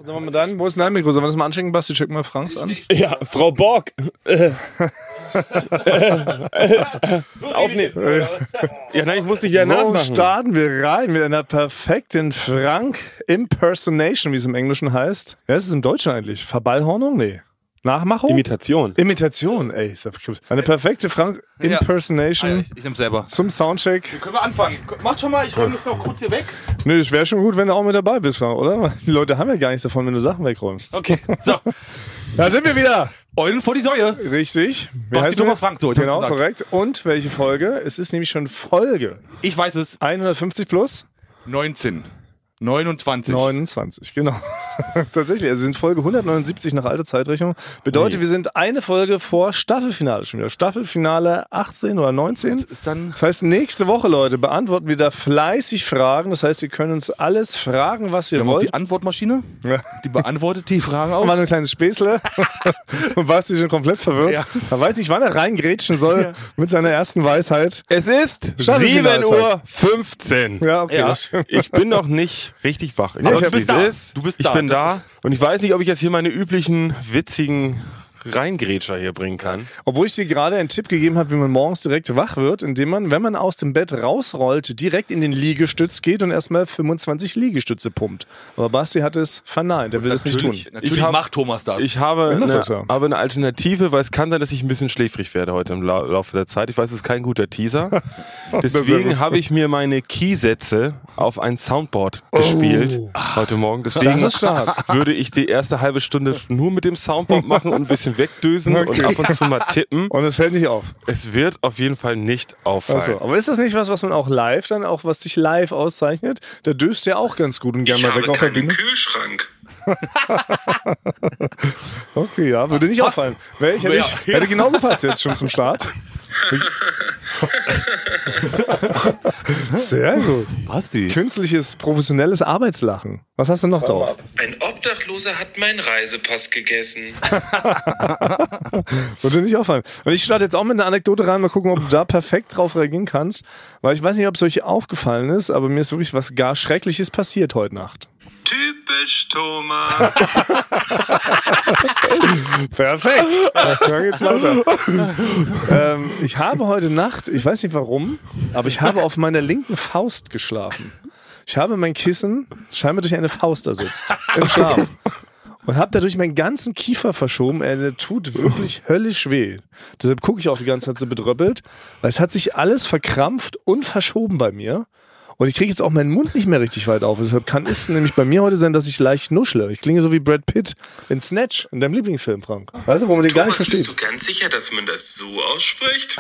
Sollen wir mal dann, wo ist dein Mikro? Sollen wir das mal anchecken, Basti? Check mal Franks an. Ja, Frau Borg. Aufnehmen. Ja, nein, ich muss dich ja So nachmachen. starten wir rein mit einer perfekten Frank-Impersonation, wie es im Englischen heißt. Ja, ist es im Deutschen eigentlich? Verballhornung? Nee. Nachmachung? Imitation. Imitation, ey. Eine perfekte Frank-Impersonation Ich nehm's selber. zum Soundcheck. Können wir anfangen? Macht schon mal, ich räume das noch kurz hier weg. Nö, es wäre schon gut, wenn du auch mit dabei bist, Frank, oder? Die Leute haben ja gar nichts davon, wenn du Sachen wegräumst. Okay, so. Da sind wir wieder. Eulen vor die Säue. Richtig. Basti Thomas Frank, so, ich hab's Genau, gesagt. korrekt. Und welche Folge? Es ist nämlich schon Folge Ich weiß es. 150 plus 19. 29. 29, genau. Tatsächlich, also wir sind Folge 179 nach alter Zeitrechnung. Bedeutet, wir sind eine Folge vor Staffelfinale schon wieder. Staffelfinale 18 oder 19. Ist dann Das heißt, nächste Woche, Leute, beantworten wir da fleißig Fragen. Das heißt, ihr könnt uns alles fragen, was ihr wollt. die Antwortmaschine. Ja. Die beantwortet die Fragen auch. Mal ein kleines Späßle. Und Basti ist schon komplett verwirrt. Ja. Er weiß nicht, wann er reingrätschen soll mit seiner ersten Weisheit. Es ist Staffelfinalzeit. 7:15 Uhr. Ja, okay. Ja. Das stimmt. Ich bin noch nicht richtig wach. Ich Nee, sag's, ich hab- wie es bist da. ist. Du bist ich da. bin Das da. Und ich weiß nicht, ob ich jetzt hier meine üblichen, witzigen Reingrätscher hier bringen kann. Obwohl ich dir gerade einen Tipp gegeben habe, wie man morgens direkt wach wird, indem man, wenn man aus dem Bett rausrollt, direkt in den Liegestütz geht und erstmal 25 Liegestütze pumpt. Aber Basti hat es verneint, er will es nicht tun. Natürlich macht Thomas das. Ich habe macht eine, das ja. aber eine Alternative, weil es kann sein, dass ich ein bisschen schläfrig werde heute im Laufe der Zeit. Ich weiß, es ist kein guter Teaser. Das ist Deswegen ja habe ich mir meine Keysätze auf ein Soundboard gespielt heute Morgen. Deswegen Das ist stark. würde ich die erste halbe Stunde nur mit dem Soundboard machen und ein bisschen wegdösen und Okay. ab und zu mal tippen. Und es fällt nicht auf. Es wird auf jeden Fall nicht auffallen. Achso, aber ist das nicht was man auch live dann, auch was dich live auszeichnet? Der döst ja auch ganz gut und gerne mal weg auf der Bühne. Kühlschrank. Okay, ja, würde nicht auffallen. Hätte genau gepasst jetzt schon zum Start. Sehr gut. Basti. Künstliches, professionelles Arbeitslachen. Was hast du noch drauf? Ein Obdachloser hat meinen Reisepass gegessen. Würde nicht auffallen. Und ich starte jetzt auch mit einer Anekdote rein, mal gucken, ob du da perfekt drauf reagieren kannst. Weil ich weiß nicht, ob es euch aufgefallen ist, aber mir ist wirklich was gar Schreckliches passiert heute Nacht. Typisch Thomas. Perfekt. Dann geht's weiter. Ich habe heute Nacht, ich weiß nicht warum, aber ich habe auf meiner linken Faust geschlafen. Ich habe mein Kissen scheinbar durch eine Faust ersetzt. Im Schlaf. Und habe dadurch meinen ganzen Kiefer verschoben. Der tut wirklich höllisch weh. Deshalb gucke ich auch die ganze Zeit so bedröppelt, weil es hat sich alles verkrampft und verschoben bei mir. Und ich kriege jetzt auch meinen Mund nicht mehr richtig weit auf. Deshalb kann es nämlich bei mir heute sein, dass ich leicht nuschle. Ich klinge so wie Brad Pitt in Snatch, in deinem Lieblingsfilm, Frank. Weißt du, wo man den gar nicht Thomas, versteht? bist du ganz sicher, dass man das so ausspricht?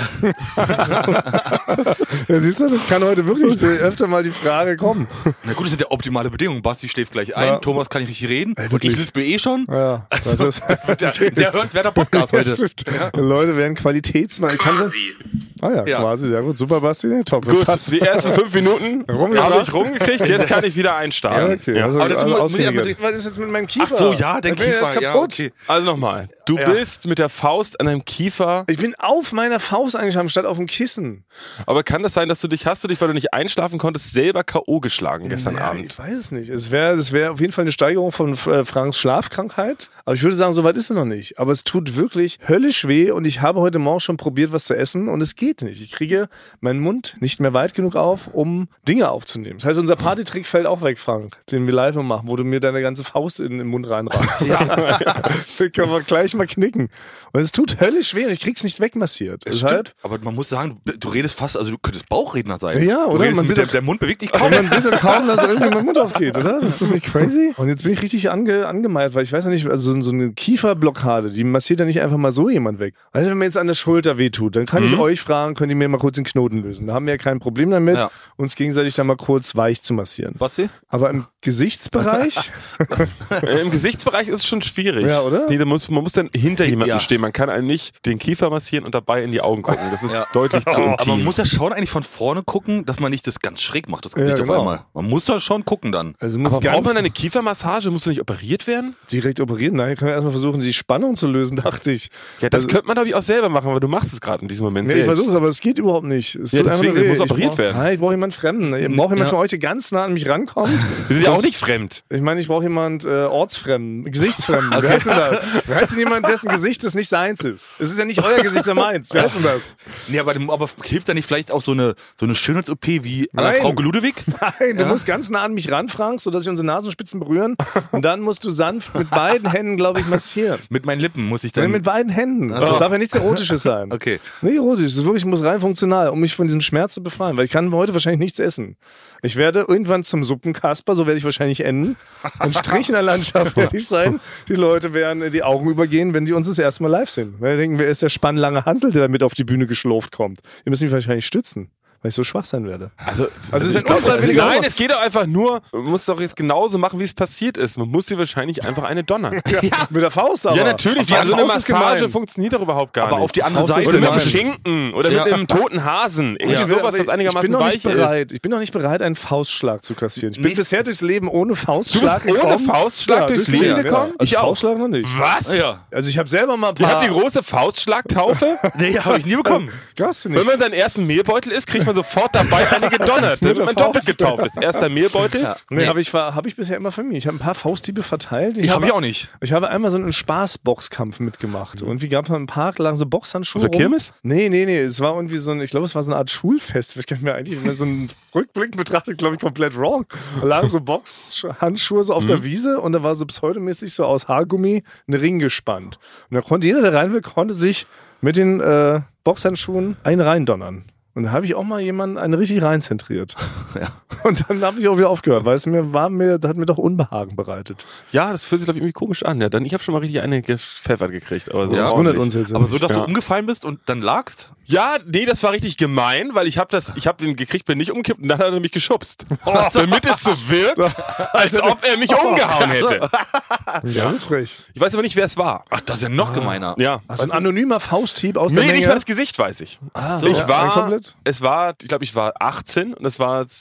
Ja, siehst du, das kann heute wirklich öfter mal die Frage kommen. Na gut, das sind ja optimale Bedingungen. Basti schläft gleich ein, Ja. Thomas kann nicht reden. Und wirklich. ich lispel schon. Ja, Also, das der hört wer der Podcast heute. stimmt. Leute werden Qualitätsmal. Quasi. Ja, Ja. quasi, sehr gut. Super, Basti. Top. Das Gut, passt. die ersten 5 Minuten Rumgebracht. habe ich rumgekriegt. Jetzt kann ich wieder Ja, einstarten. okay. Ja. Also, Aber dazu muss ich aber- was ist jetzt mit meinem Kiefer? Ach so, ja, dein Ich bin jetzt Kiefer. Ja, kaputt. okay. Also nochmal. Du Ja. bist mit der Faust an deinem Kiefer. Ich bin auf meiner Faust eingeschlafen, statt auf dem Kissen. Aber kann das sein, dass hast du dich, weil du nicht einschlafen konntest, selber K.O. geschlagen gestern Ja, Abend? ich weiß es nicht. Es wäre auf jeden Fall eine Steigerung von Franks Schlafkrankheit. Aber ich würde sagen, so weit ist es noch nicht. Aber es tut wirklich höllisch weh und ich habe heute Morgen schon probiert, was zu essen und es geht nicht. Ich kriege meinen Mund nicht mehr weit genug auf, um Dinge aufzunehmen. Das heißt, unser Partytrick fällt auch weg, Frank, den wir live machen, wo du mir deine ganze Faust in den Mund reinragst. Ja. Den können wir gleich mal knicken. Und es tut höllisch weh und ich krieg's nicht wegmassiert. Deshalb, Aber man muss sagen, du redest fast, also du könntest Bauchredner sein. Ja, Du oder? redest Man mit sieht doch- der Mund bewegt dich kaum. aber man sieht doch kaum, dass irgendwie mein Mund aufgeht, oder? Ist das nicht crazy? Und jetzt bin ich richtig angemalt, weil ich weiß ja nicht, also so eine Kieferblockade, die massiert ja nicht einfach mal so jemand weg. Weißt du, wenn mir jetzt an der Schulter wehtut, dann kann ich euch fragen, könnt ihr mir mal kurz den Knoten lösen. Da haben wir ja kein Problem damit, Ja. uns gegenseitig da mal kurz weich zu massieren. Basti? Aber im Gesichtsbereich, Im Gesichtsbereich ist es schon schwierig. Ja, oder? Nee, man muss dann hinter jemandem Ja. stehen. Man kann einem nicht den Kiefer massieren und dabei in die Augen gucken. Das ist deutlich zu Aber intim. man muss ja schon eigentlich von vorne gucken, dass man nicht das ganz schräg macht, das Gesicht Ja, genau. auf einmal. Man muss da schon gucken dann. also muss Aber braucht ganz man eine Kiefermassage? Muss du nicht operiert werden? direkt operieren. Nein, können wir erstmal versuchen, die Spannung zu lösen, dachte ich. Ja, das könnte man, glaube ich, auch selber machen, aber du machst es gerade in diesem Moment Nee, ich versuche es, aber es geht überhaupt nicht. Es Ja, tut einfach deswegen, nur weh. das muss operiert werden. Nein, ich brauche jemanden Fremden. Ich brauche jemanden von euch, der ganz nah an mich rankommt. Wir sind ja auch nicht fremd. Ich meine, ich brauche jemanden ortsfremden, gesichtsfremden. Wie heißt denn das? Wie heißt denn jemand, dessen Gesicht es nicht seins ist? Es ist ja nicht euer Gesicht, der meins. Wie heißt denn das? Nee, aber hilft da nicht vielleicht auch so eine Schönheits-OP wie an der Nein. Frau Ludewig? Nein, du musst ganz nah an mich ran, Frank, sodass ich unsere Nasenspitzen berühren. Und dann musst du sanft mit beiden Händen, glaube ich, massieren. Mit meinen Lippen muss ich dann... Mit beiden Händen. Das darf ja nichts Erotisches sein. Okay. Nicht erotisch, es ist wirklich, muss rein funktional, um mich von diesem Schmerz zu befreien. Weil ich kann heute wahrscheinlich nichts essen. Ich werde irgendwann zum Suppenkasper, so werde ich wahrscheinlich enden. Ein Strich in der Landschaft werde ich sein. Die Leute werden die Augen übergehen, wenn die uns das erste Mal live sehen. Weil die denken, wer ist der spannlange Hansel, der damit auf die Bühne geschlurft kommt? Ihr müsst mich wahrscheinlich stützen, weil ich so schwach sein werde. Also es ist ein ich glaub, unfreiwilliger Nein, Humor. es geht doch einfach nur, man muss doch jetzt genauso machen, wie es passiert ist. Man muss sie wahrscheinlich einfach eine donnern. Mit der Faust aber. Ja, natürlich. Auf die So eine Faust ist Massage gemein. funktioniert doch überhaupt gar Aber nicht. auf die andere Faust ist Seite. Oder mit einem gemein. Schinken oder mit einem toten Hasen. Irgendwie Ja, sowas, aber was einigermaßen ich bin noch weich nicht bereit. ist. Ich bin noch nicht bereit, einen Faustschlag zu kassieren. Ich bin Nicht- bisher durchs Leben ohne Du Faustschlag bist ohne gekommen. Faustschlag durchs Leben gekommen? Ja. Also Faustschlag noch nicht. Was? Ja. Also ich habe selber mal ein Ihr habt paar... die große Faustschlagtaufe? Nee, habe ich nie bekommen. Hast du Wenn nicht. man seinen ersten Mehlbeutel isst, kriegt man sofort dabei eine gedonnert, damit der man doppelt Faust. getauft ist. Erster Mehlbeutel. Nee, habe ich bisher immer für mich. Ich habe ein paar Fausthiebe verteilt. Die habe ich auch nicht. Ich habe einmal so einen Spaßboxkampf mitgemacht. Und wie gab es im Park, lagen so Boxhandschuhe Auf der rum. Kirmes? Nee. Es war irgendwie so ein, ich glaube, es war so eine Art Schulfest. Ich kann mir eigentlich, wenn man so einen Rückblick betrachtet, glaube ich, komplett wrong. Da lagen so Boxhandschuhe so auf der Wiese und da war so pseudomäßig so aus Haargummi ein Ring gespannt. Und da konnte jeder, der rein will, konnte sich mit den Boxhandschuhen einen reindonnern. Und da habe ich auch mal jemanden einen richtig reinzentriert. Ja. Und dann habe ich auch wieder aufgehört, weil es hat mir doch Unbehagen bereitet. Ja, das fühlt sich, glaube ich, irgendwie komisch an. Ja, ich habe schon mal richtig eine gepfeffert gekriegt. Aber so Ja, Das wundert uns jetzt Aber nicht. so, dass du Ja. umgefallen bist und dann lagst? Ja, nee, das war richtig gemein, weil ich habe den gekriegt, bin nicht umgekippt und dann hat er mich geschubst. Damit es so wirkt, als ob er mich umgehauen hätte. Das ist frech. Ich weiß aber nicht, wer es war. Ach, das ist ja noch gemeiner. Ja. Also ein anonymer Fausthieb aus der Nee, Menge. nicht mal das Gesicht, weiß ich. so. Ich Ja, war, komplett? ich glaube, ich war 18 und es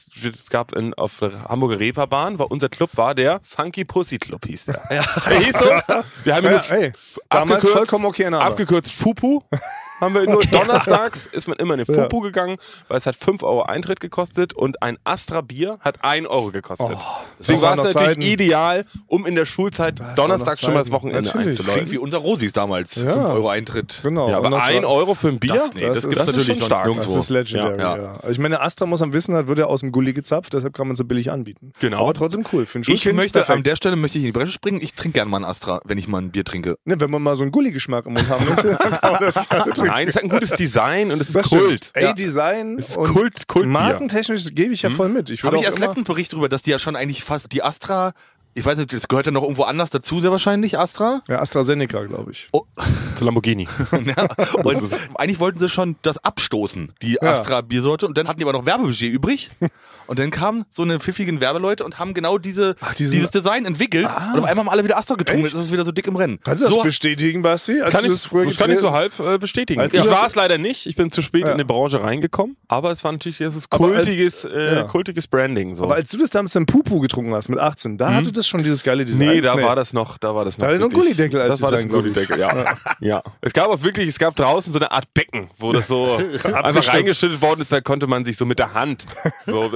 gab auf der Hamburger Reeperbahn, unser Club war der Funky Pussy Club, hieß der. Der hieß so. Wir haben ihn Ja, nur ey, damals vollkommen okay Name. abgekürzt Fupu. Haben wir nur donnerstags ist man immer in den Fupu gegangen, weil es hat 5 Euro Eintritt gekostet und ein Astra Bier hat 1 Euro gekostet. Deswegen das war waren es noch natürlich Zeiten. ideal, um in der Schulzeit donnerstags noch schon mal das Zeiten. Wochenende Natürlich. Klingt einzuläuten. wie unser Rosis damals. Ja. 5 Euro Eintritt. Genau. Ja, Und aber noch 1 Euro für ein Bier? Das gibt's ist natürlich schon sonst stark. nirgendwo. Das ist legendary, Ja. ja. Also ich meine, Astra muss am Wissen hat, wird ja aus dem Gully gezapft, deshalb kann man so billig anbieten. Genau. Aber trotzdem cool. Für ein Ich Schulkind möchte, perfekt. an der Stelle möchte ich in die Bresche springen. Ich trinke gerne mal ein Astra, wenn ich mal ein Bier trinke. Ne, wenn man mal so einen Gully-Geschmack im Mund haben möchte, dann kann man das gerne trinken. Nein, es hat ein gutes Design und es Das ist stimmt. Kult. Ey, Design Es ist und Kultbier. markentechnisch gebe ich ja voll mit. Ich Habe würde ich auch erst immer, letztens Bericht darüber, dass die ja schon eigentlich fast die Astra, ich weiß nicht, das gehört ja noch irgendwo anders dazu, sehr wahrscheinlich, Astra. ja, AstraZeneca, glaube ich. Zu Lamborghini. Ja, und eigentlich wollten sie schon das abstoßen, die Ja. Astra-Biersorte. Und dann hatten die aber noch Werbebudget übrig. Und dann kamen so eine pfiffigen Werbeleute und haben genau dieses Design entwickelt. Und auf einmal haben alle wieder Astra getrunken. Jetzt ist es wieder so dick im Rennen. Kannst du das so, bestätigen, Basti? Als Das du das früher kann ich so getreten- halb bestätigen. Als Ich du das- war es leider nicht. Ich bin zu spät Ja. in die Branche reingekommen. Aber es war natürlich dieses Aber als- kultiges Branding. So. Aber als du das damals im Pupu getrunken hast mit 18, da hatte das schon dieses geile Design. Nee, da war das noch. Da war Da hatte noch einen richtig- Gullideckel als Das war das ein Design, glaub ich. Gullideckel, ja. Ja. Es gab draußen so eine Art Becken, wo das so einfach reingeschüttet worden ist. Da konnte man sich so mit der Hand, so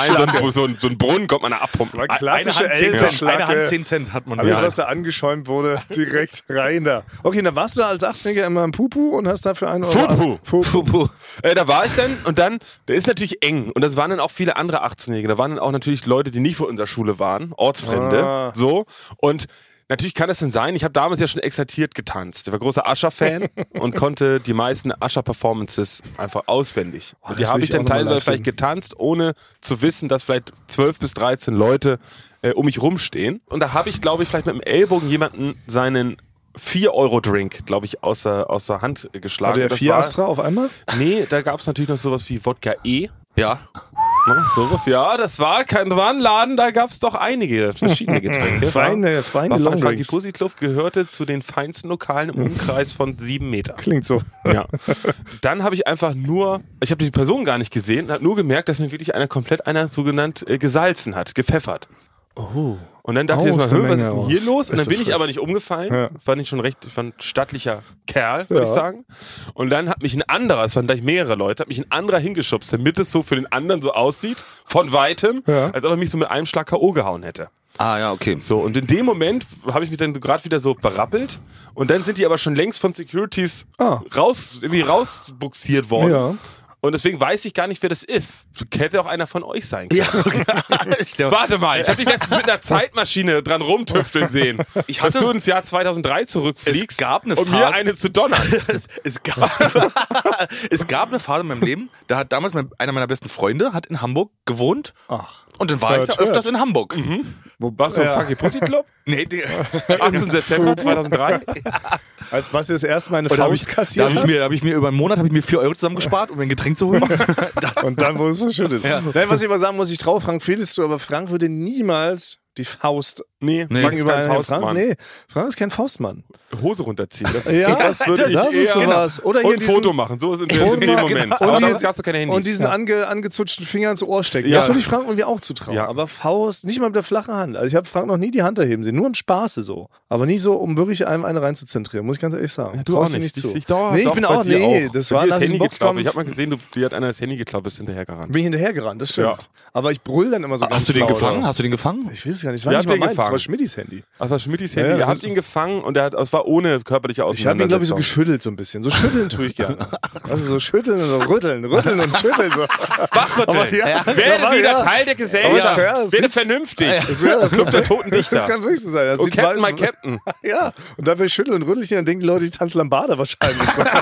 so ein Brunnen, konnte man da abpumpen. Klassische eine Hand 10 Elsenschlacke. 10 Cent hat man. Alles, Ja. was da angeschäumt wurde, direkt rein da. Okay, dann warst du da als 18-Jähriger immer im Pupu und hast dafür einen Euro... Fupu. Da war ich dann und dann, der ist natürlich eng und das waren dann auch viele andere 18-Jährige. Da waren dann auch natürlich Leute, die nicht von unserer Schule waren, Ortsfremde, so. Und natürlich kann das denn sein, ich habe damals ja schon exaltiert getanzt. Ich war großer Ascher-Fan und konnte die meisten Ascher-Performances einfach auswendig. Und die das habe will ich ich auch dann noch mal teilweise live vielleicht getanzt, ohne zu wissen, dass vielleicht 12 bis 13 Leute um mich rumstehen. Und da habe ich, glaube ich, vielleicht mit dem Ellbogen jemanden seinen 4-Euro-Drink, glaube ich, aus der Hand geschlagen. Hatte er Das 4 war- Astra auf einmal? Nee, da gab es natürlich noch sowas wie Wodka E. Ja. Na, sowas, ja, das war ein Laden, da gab es doch einige verschiedene Getränke. Feine Funky Longdrinks. Pussy Club gehörte zu den feinsten Lokalen im Umkreis von 7 Meter. Klingt so. Ja. Dann habe ich einfach ich habe die Person gar nicht gesehen und habe nur gemerkt, dass mir wirklich einer sogenannt gesalzen hat, gepfeffert. Oh. Und dann dachte ich Aus der erstmal, was Menge ist denn hier raus. los? Und Ist dann bin das ich frisch. aber nicht umgefallen. Ja. Fand ich war ein stattlicher Kerl, würde ich sagen. Und dann hat mich ein anderer, es waren gleich mehrere Leute, hat mich ein anderer hingeschubst, damit es so für den anderen so aussieht, von Weitem, als ob er mich so mit einem Schlag K.O. gehauen hätte. Ah, ja, okay. So, und in dem Moment habe ich mich dann gerade wieder so berappelt. Und dann sind die aber schon längst von Securities rausbuxiert worden. Ja. Und deswegen weiß ich gar nicht, wer das ist. Hätte auch einer von euch sein können. Ja, okay. Warte mal, ich habe dich letztens mit einer Zeitmaschine dran rumtüfteln sehen. Dass du ins Jahr 2003 zurückfliegst, Es gab eine um mir Phase- eine zu donnern. Es gab eine Phase in meinem Leben, da hat damals einer meiner besten Freunde hat in Hamburg gewohnt. Ach. Und dann war ich da öfters in Hamburg. Warst du im Funky Pussy Club? Nee, 18. September 2003? Als Basti das erste Mal eine Und da habe Faust kassiert hat. hab ich mir über einen Monat 4 Euro zusammengespart, um mir ein Getränk zu holen. Und dann wurde es verschüttet. Nein, was ich aber sagen muss, ich traue Frank Felix zu, aber Frank würde niemals die Faust Nee, Frank ist kein Faustmann. Nee, Frank ist kein Faustmann. Hose runterziehen. Das das würde ich ist eher sowas. Oder hier und diesen- Foto machen. So ist in Foto dem machen, Moment. genau. Aber Und damals die- gab's doch keine Handys. Und diesen angezutschten Finger ins Ohr stecken. Ja. Das würde ich Frank irgendwie auch zutrauen. Ja. Aber Faust, nicht mal mit der flachen Hand. Also ich habe Frank noch nie die Hand erheben sehen. Nur im Spaße so. Aber nie so, um wirklich einem eine reinzuzentrieren. Muss ich ganz ehrlich sagen. Ja, du Traust auch dir nicht. zu. Ich dauere nee, ich doch bin bei auch, dir nee. auch. Das Bei war dir nach ist diesem Handy geklaut. Boxkampf. Ich habe mal gesehen, dir hat einer das Handy geklaut, bist hinterhergerannt. Bin ich hinterhergerannt, das stimmt. Ja. Aber ich brüll dann immer so ganz Hast du den laut. gefangen? Hast du den gefangen? Ich weiß es gar nicht. Es Wer war hat nicht mal den meins, es gefangen? war Schmidtis Handy. Das war Schmidtis Ja, Handy. ja, Ihr das habt ihn gefangen und es war ohne körperliche Ich habe ihn, glaube ich, so Auseinandersetzung. geschüttelt so ein bisschen. So schütteln tue ich gerne. Also so schütteln und so rütteln und schütteln. So. Wachrütteln. Aber ja, Werde aber wieder ja. Teil der Gesellschaft. Aber ja, das Werde sieht- vernünftig. Das wäre Club der Toten Das Dichter. kann wirklich so sein. Das Oh, sieht Captain, mal- my Captain. Ja, und da will ich schütteln und rütteln, dann denken die Leute, ich tanze Lambada wahrscheinlich.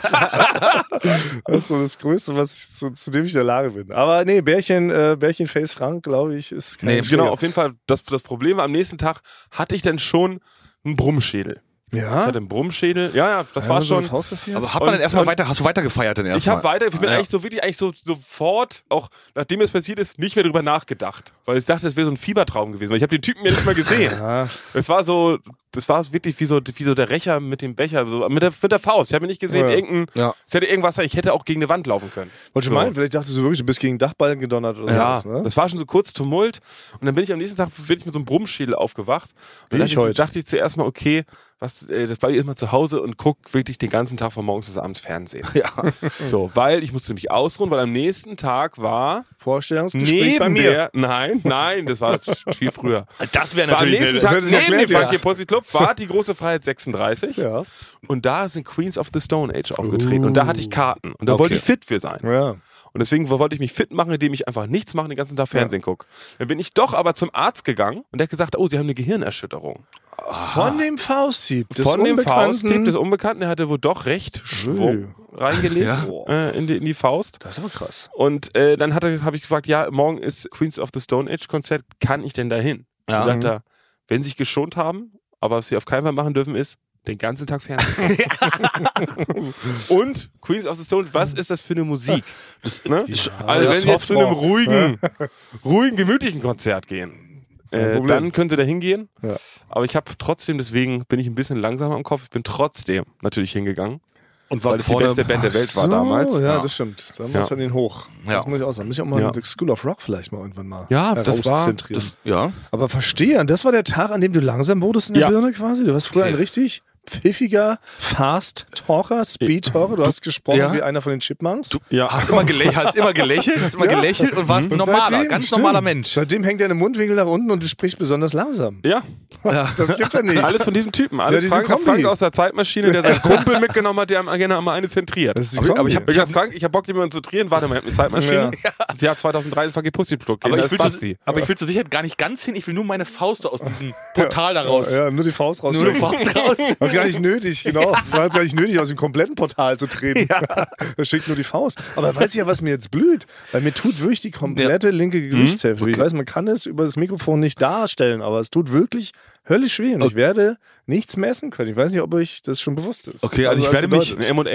Das ist so das Größte, zu dem ich in der Lage bin. Aber nee, Bärchen-Face Frank, glaube ich, ist kein Nee, Schläger. genau, auf jeden Fall. Das Problem war, am nächsten Tag hatte ich dann schon einen Brummschädel. Ich Ja? hatte einen Brummschädel. Ja, das war so eine schon. Faust kassiert? Aber hat man dann Und- hast du weiter gefeiert dann Ich habe ich bin eigentlich so sofort, auch nachdem es passiert ist, nicht mehr drüber nachgedacht. Weil ich dachte, es wäre so ein Fiebertraum gewesen. Weil ich habe den Typen ja nicht mal gesehen. Ja. Das war wirklich wie so der Rächer mit dem Becher, so, mit der Faust. Ich habe nicht gesehen, Ja. es hätte irgendwas, ich hätte auch gegen eine Wand laufen können. Wollte ich So. meinen, vielleicht dachtest du wirklich, du bist gegen den Dachballen gedonnert oder Ja, sowas, ne? das war schon so kurz Tumult. Und dann bin ich am nächsten Tag wirklich mit so einem Brummschädel aufgewacht. Und Wie dann ich heute. dachte ich zuerst mal, okay, das bleibe ich erstmal zu Hause und guck wirklich den ganzen Tag von morgens bis abends Fernsehen. Ja. So, weil ich musste mich ausruhen, weil am nächsten Tag war Vorstellungsgespräch bei mir. Nein, das war viel früher. Das wäre War am natürlich nächsten eine- Tag das ist neben dem erklärt jetzt. Funky Pussy Club war die große Freiheit 36. Ja. Und da sind Queens of the Stone Age aufgetreten. Und da hatte ich Karten. Und da wollte ich fit für sein. Ja. Und deswegen wollte ich mich fit machen, indem ich einfach nichts mache, den ganzen Tag Fernsehen gucke. Dann bin ich doch aber zum Arzt gegangen und der hat gesagt, oh, Sie haben eine Gehirnerschütterung. Von dem Fausthieb des Von dem Unbekannten. Fausttipp des Unbekannten, der hatte wohl doch recht Schwung reingelegt in die Faust. Das ist aber krass. Und dann habe ich gefragt, ja, morgen ist Queens of the Stone Age Konzert, kann ich denn dahin? Ja. Und sagt er, wenn Sie sich geschont haben, aber was Sie auf keinen Fall machen dürfen ist, den ganzen Tag Fernsehen. Und Queens of the Stone, was ist das für eine Musik? Ne? Also wenn Sie jetzt zu einem ruhigen, gemütlichen Konzert gehen, Problem. dann können Sie da hingehen. Ja. Aber ich habe trotzdem, deswegen bin ich ein bisschen langsamer im Kopf, ich bin trotzdem natürlich hingegangen. Und Weil es die beste Band der Welt war damals. Ja, das stimmt. Da haben wir uns Ja. an den hoch. Ja. Das muss ich auch sagen. Muss ich auch mal Ja. mit School of Rock vielleicht mal irgendwann mal Ja, das war- herauszentrieren. Ja. Aber verstehe, und das war der Tag, an dem du langsam wurdest in der Ja. Birne quasi? Du warst früher ein richtig pfiffiger Fast-Talker, Speed-Talker. Du hast gesprochen Ja. wie einer von den Chipmunks. Ja. Hast immer gelächelt und warst ein normaler, ganz stimmt. normaler Mensch. Seitdem hängt deine Mundwinkel nach unten und du sprichst besonders langsam. Ja, Das gibt's ja nicht. alles von diesem Typen. Alles diese Frank Kombi. aus der Zeitmaschine, der seinen Kumpel mitgenommen hat, der gerne mal eine zentriert. Das ist die aber Kombi. ich habe Frank, ich habe Bock, jemanden zu zentrieren. Warte mal, ich hab eine Zeitmaschine. Das Jahr 2003 ist Funky Pussy Produkt. Aber Das ich, ist Basti. will zur Sicherheit gar nicht ganz hin. Ich will nur meine Faust aus diesem Portal da raus. Ja, nur die Faust raus. Nur die Faust raus. Das ist gar nicht nötig, genau. Man hat es gar nicht nötig, aus dem kompletten Portal zu treten. Da schickt nur die Faust. Aber weiß ich ja, was mir jetzt blüht. Weil mir tut wirklich die komplette linke Gesichtshälfte. Ich weiß, man kann es über das Mikrofon nicht darstellen, aber es tut wirklich höllisch weh. Und ich werde nichts messen können. Ich weiß nicht, ob euch das schon bewusst ist. Okay, also ich was werde mich- bedeutet. Ein M&M.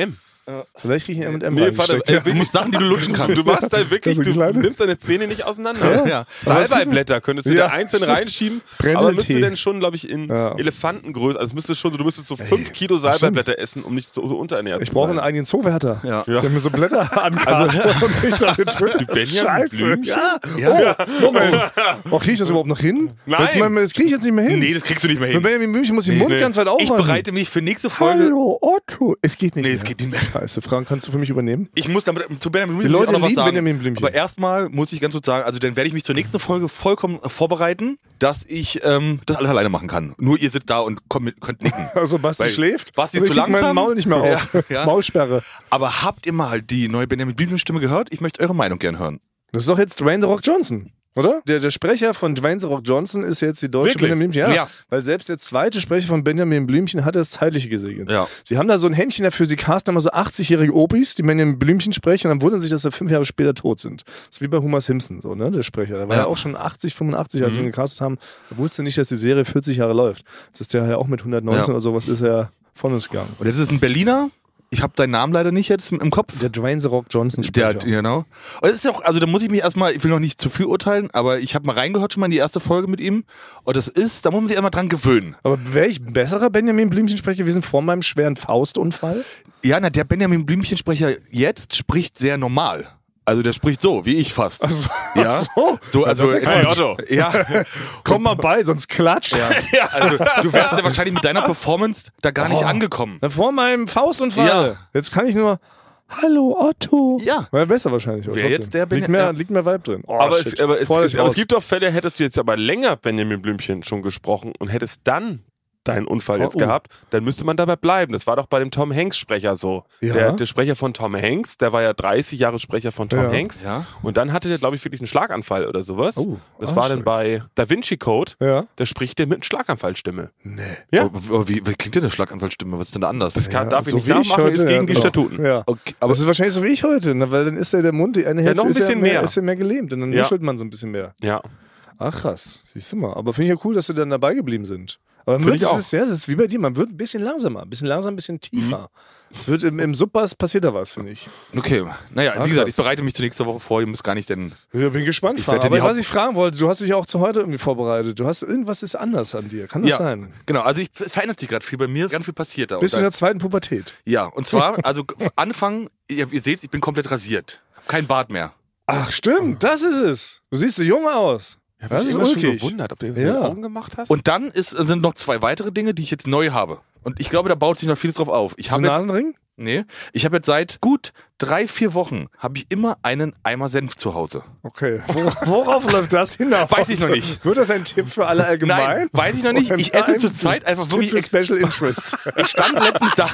Vielleicht kriege ich ihn mit Nee, Vater, Du musst Sachen, die du lutschen kannst. Du machst da wirklich, Also du kleine- nimmst deine Zähne nicht auseinander. Ja. Salbeiblätter könntest du Ja, da einzeln stimmt. reinschieben, Brennnesseltee. aber müsste denn schon, glaube ich, in Ja. Elefantengröße, also es müsste schon, du müsstest so 5 Kilo Salbeiblätter essen, um nicht so unterernährt Ich zu brauche sein. einen eigenen Zoowärter. Ja. Der mir so Blätter ankastet und mich damit füttert. Benjamin Scheiße. Blümchen? Ja. Oh, Moment. Oh, kriege ich das überhaupt noch hin? Nein. Das kriege ich jetzt nicht mehr hin. Nee, das kriegst du nicht mehr hin. Mit Benjamin Blümchen muss den Mund ganz weit Ich aufmachen. bereite mich für nächste Folge. Hallo, Otto. Es geht nicht Nee, mehr. es geht nicht mehr. Scheiße, Frank, kannst du für mich übernehmen? Ich muss damit zu Benjamin Blümchen Die Leute auch noch was lieben sagen. Benjamin Blümchen. Aber erstmal muss ich ganz kurz sagen, also dann werde ich mich zur nächsten Folge vollkommen vorbereiten, dass ich das alles alleine machen kann. Nur ihr sitzt da und könnt nicken. Also Basti Weil schläft. Basti und ist ich zu krieg mein langsam. Maul nicht mehr auf. Ja, ja. Maulsperre. Aber habt ihr mal die neue Benjamin Blümchen Stimme gehört? Ich möchte eure Meinung gern hören. Das ist doch jetzt Dwayne The Rock Johnson, oder? Der Sprecher von Dwayne The Rock Johnson ist jetzt die deutsche Wirklich? Benjamin Blümchen. Ja. Weil selbst der zweite Sprecher von Benjamin Blümchen hat das Zeitliche gesegnet. Ja. Sie haben da so ein Händchen dafür, sie casten immer so 80-jährige Opis, die Benjamin Blümchen sprechen und dann wundern sich, dass sie 5 Jahre später tot sind. Das ist wie bei Homer Simpson, so, ne, der Sprecher. Der war ja auch schon 80, 85, als sie ihn gecastet haben. Er wusste nicht, dass die Serie 40 Jahre läuft. Jetzt ist der ja auch mit 119 oder sowas, ist er von uns gegangen. Und jetzt ist es ein Berliner. Ich habe deinen Namen leider nicht jetzt im Kopf. Der Dwayne The Rock Johnson Der, Sprecher. genau. Und das ist ja auch, also da muss ich mich erstmal, ich will noch nicht zu viel urteilen, aber ich habe mal reingehört schon mal in die erste Folge mit ihm. Und das ist, da muss man sich erstmal dran gewöhnen. Aber wäre ich ein besserer Benjamin Blümchen Sprecher gewesen vor meinem schweren Faustunfall? Ja, na, der Benjamin Blümchen-Sprecher jetzt spricht sehr normal. Also der spricht so, wie ich fast. Ja. So, also das ist ja hey, Quatsch. Otto. Ja. Komm mal bei, sonst klatscht. Ja. Also du wärst ja wahrscheinlich mit deiner Performance da gar nicht angekommen. Vor meinem Faustunfall. Ja. Jetzt kann ich nur Hallo Otto. Ja. Wäre besser wahrscheinlich. aber Wäre trotzdem. jetzt der liegt mehr Vibe drin. Oh, Aber, shit. es Raus. gibt doch Fälle, hättest du jetzt aber länger Benjamin Blümchen schon gesprochen und hättest dann deinen Unfall jetzt gehabt, dann müsste man dabei bleiben. Das war doch bei dem Tom Hanks Sprecher so. Ja. Der Sprecher von Tom Hanks, der war ja 30 Jahre Sprecher von Tom Ja. Hanks. Ja. Und dann hatte der, glaube ich, wirklich einen Schlaganfall oder sowas. Oh, das war dann schön. bei Da Vinci Code. Ja. Da spricht der mit einer Schlaganfallstimme. Nee. Ja. Aber wie klingt denn der Schlaganfallstimme? Was ist denn da anders? Das darf ich so nicht wie ich nachmachen, heute, ist gegen die genau. Statuten. Ja. Okay, Aber es ist wahrscheinlich so wie ich heute, ne? Weil dann ist ja der Mund, die eine Hälfte noch ein ist, bisschen mehr. ist ja mehr gelähmt und dann Ja. nuschelt man so ein bisschen mehr. Ja. Ach krass, siehst du mal. Aber finde ich ja cool, dass sie dann dabei geblieben sind. Aber Finde ich auch. es ist wie bei dir, man wird ein bisschen langsamer, ein bisschen tiefer. Es wird im Subbass passiert da was, finde ich. Okay, naja, Ah, wie gesagt, krass. ich bereite mich zur nächsten Woche vor, ihr müsst gar nicht denn... Ja, bin gespannt, Frank. werde die Aber was ich fragen wollte, du hast dich ja auch zu heute irgendwie vorbereitet. Du hast irgendwas ist anders an dir. Kann das sein? Genau, also es verändert sich gerade viel bei mir, ganz viel passiert da. Bist du Und in der zweiten Pubertät? ja, und zwar, also Anfang, ihr seht, ich bin komplett rasiert. Kein Bart mehr. Ach stimmt, das ist es. Du siehst so jung aus. Das ist Ich habe schon ulkig. gewundert, ob du Ja. ja. Augen gemacht hast. Und dann sind noch 2 weitere Dinge, die ich jetzt neu habe. Und ich glaube, da baut sich noch vieles drauf auf. Ich So habe jetzt, Nasenring? nee, ich habe jetzt seit gut 3-4 Wochen habe ich immer einen Eimer Senf zu Hause. Okay. Worauf läuft das hinaus? Weiß ich noch nicht. Wird das ein Tipp für alle allgemein? Nein, weiß ich noch nicht. Oder Ich esse ein zurzeit einfach Tipp wirklich für Special Interest. Ich stand letztens da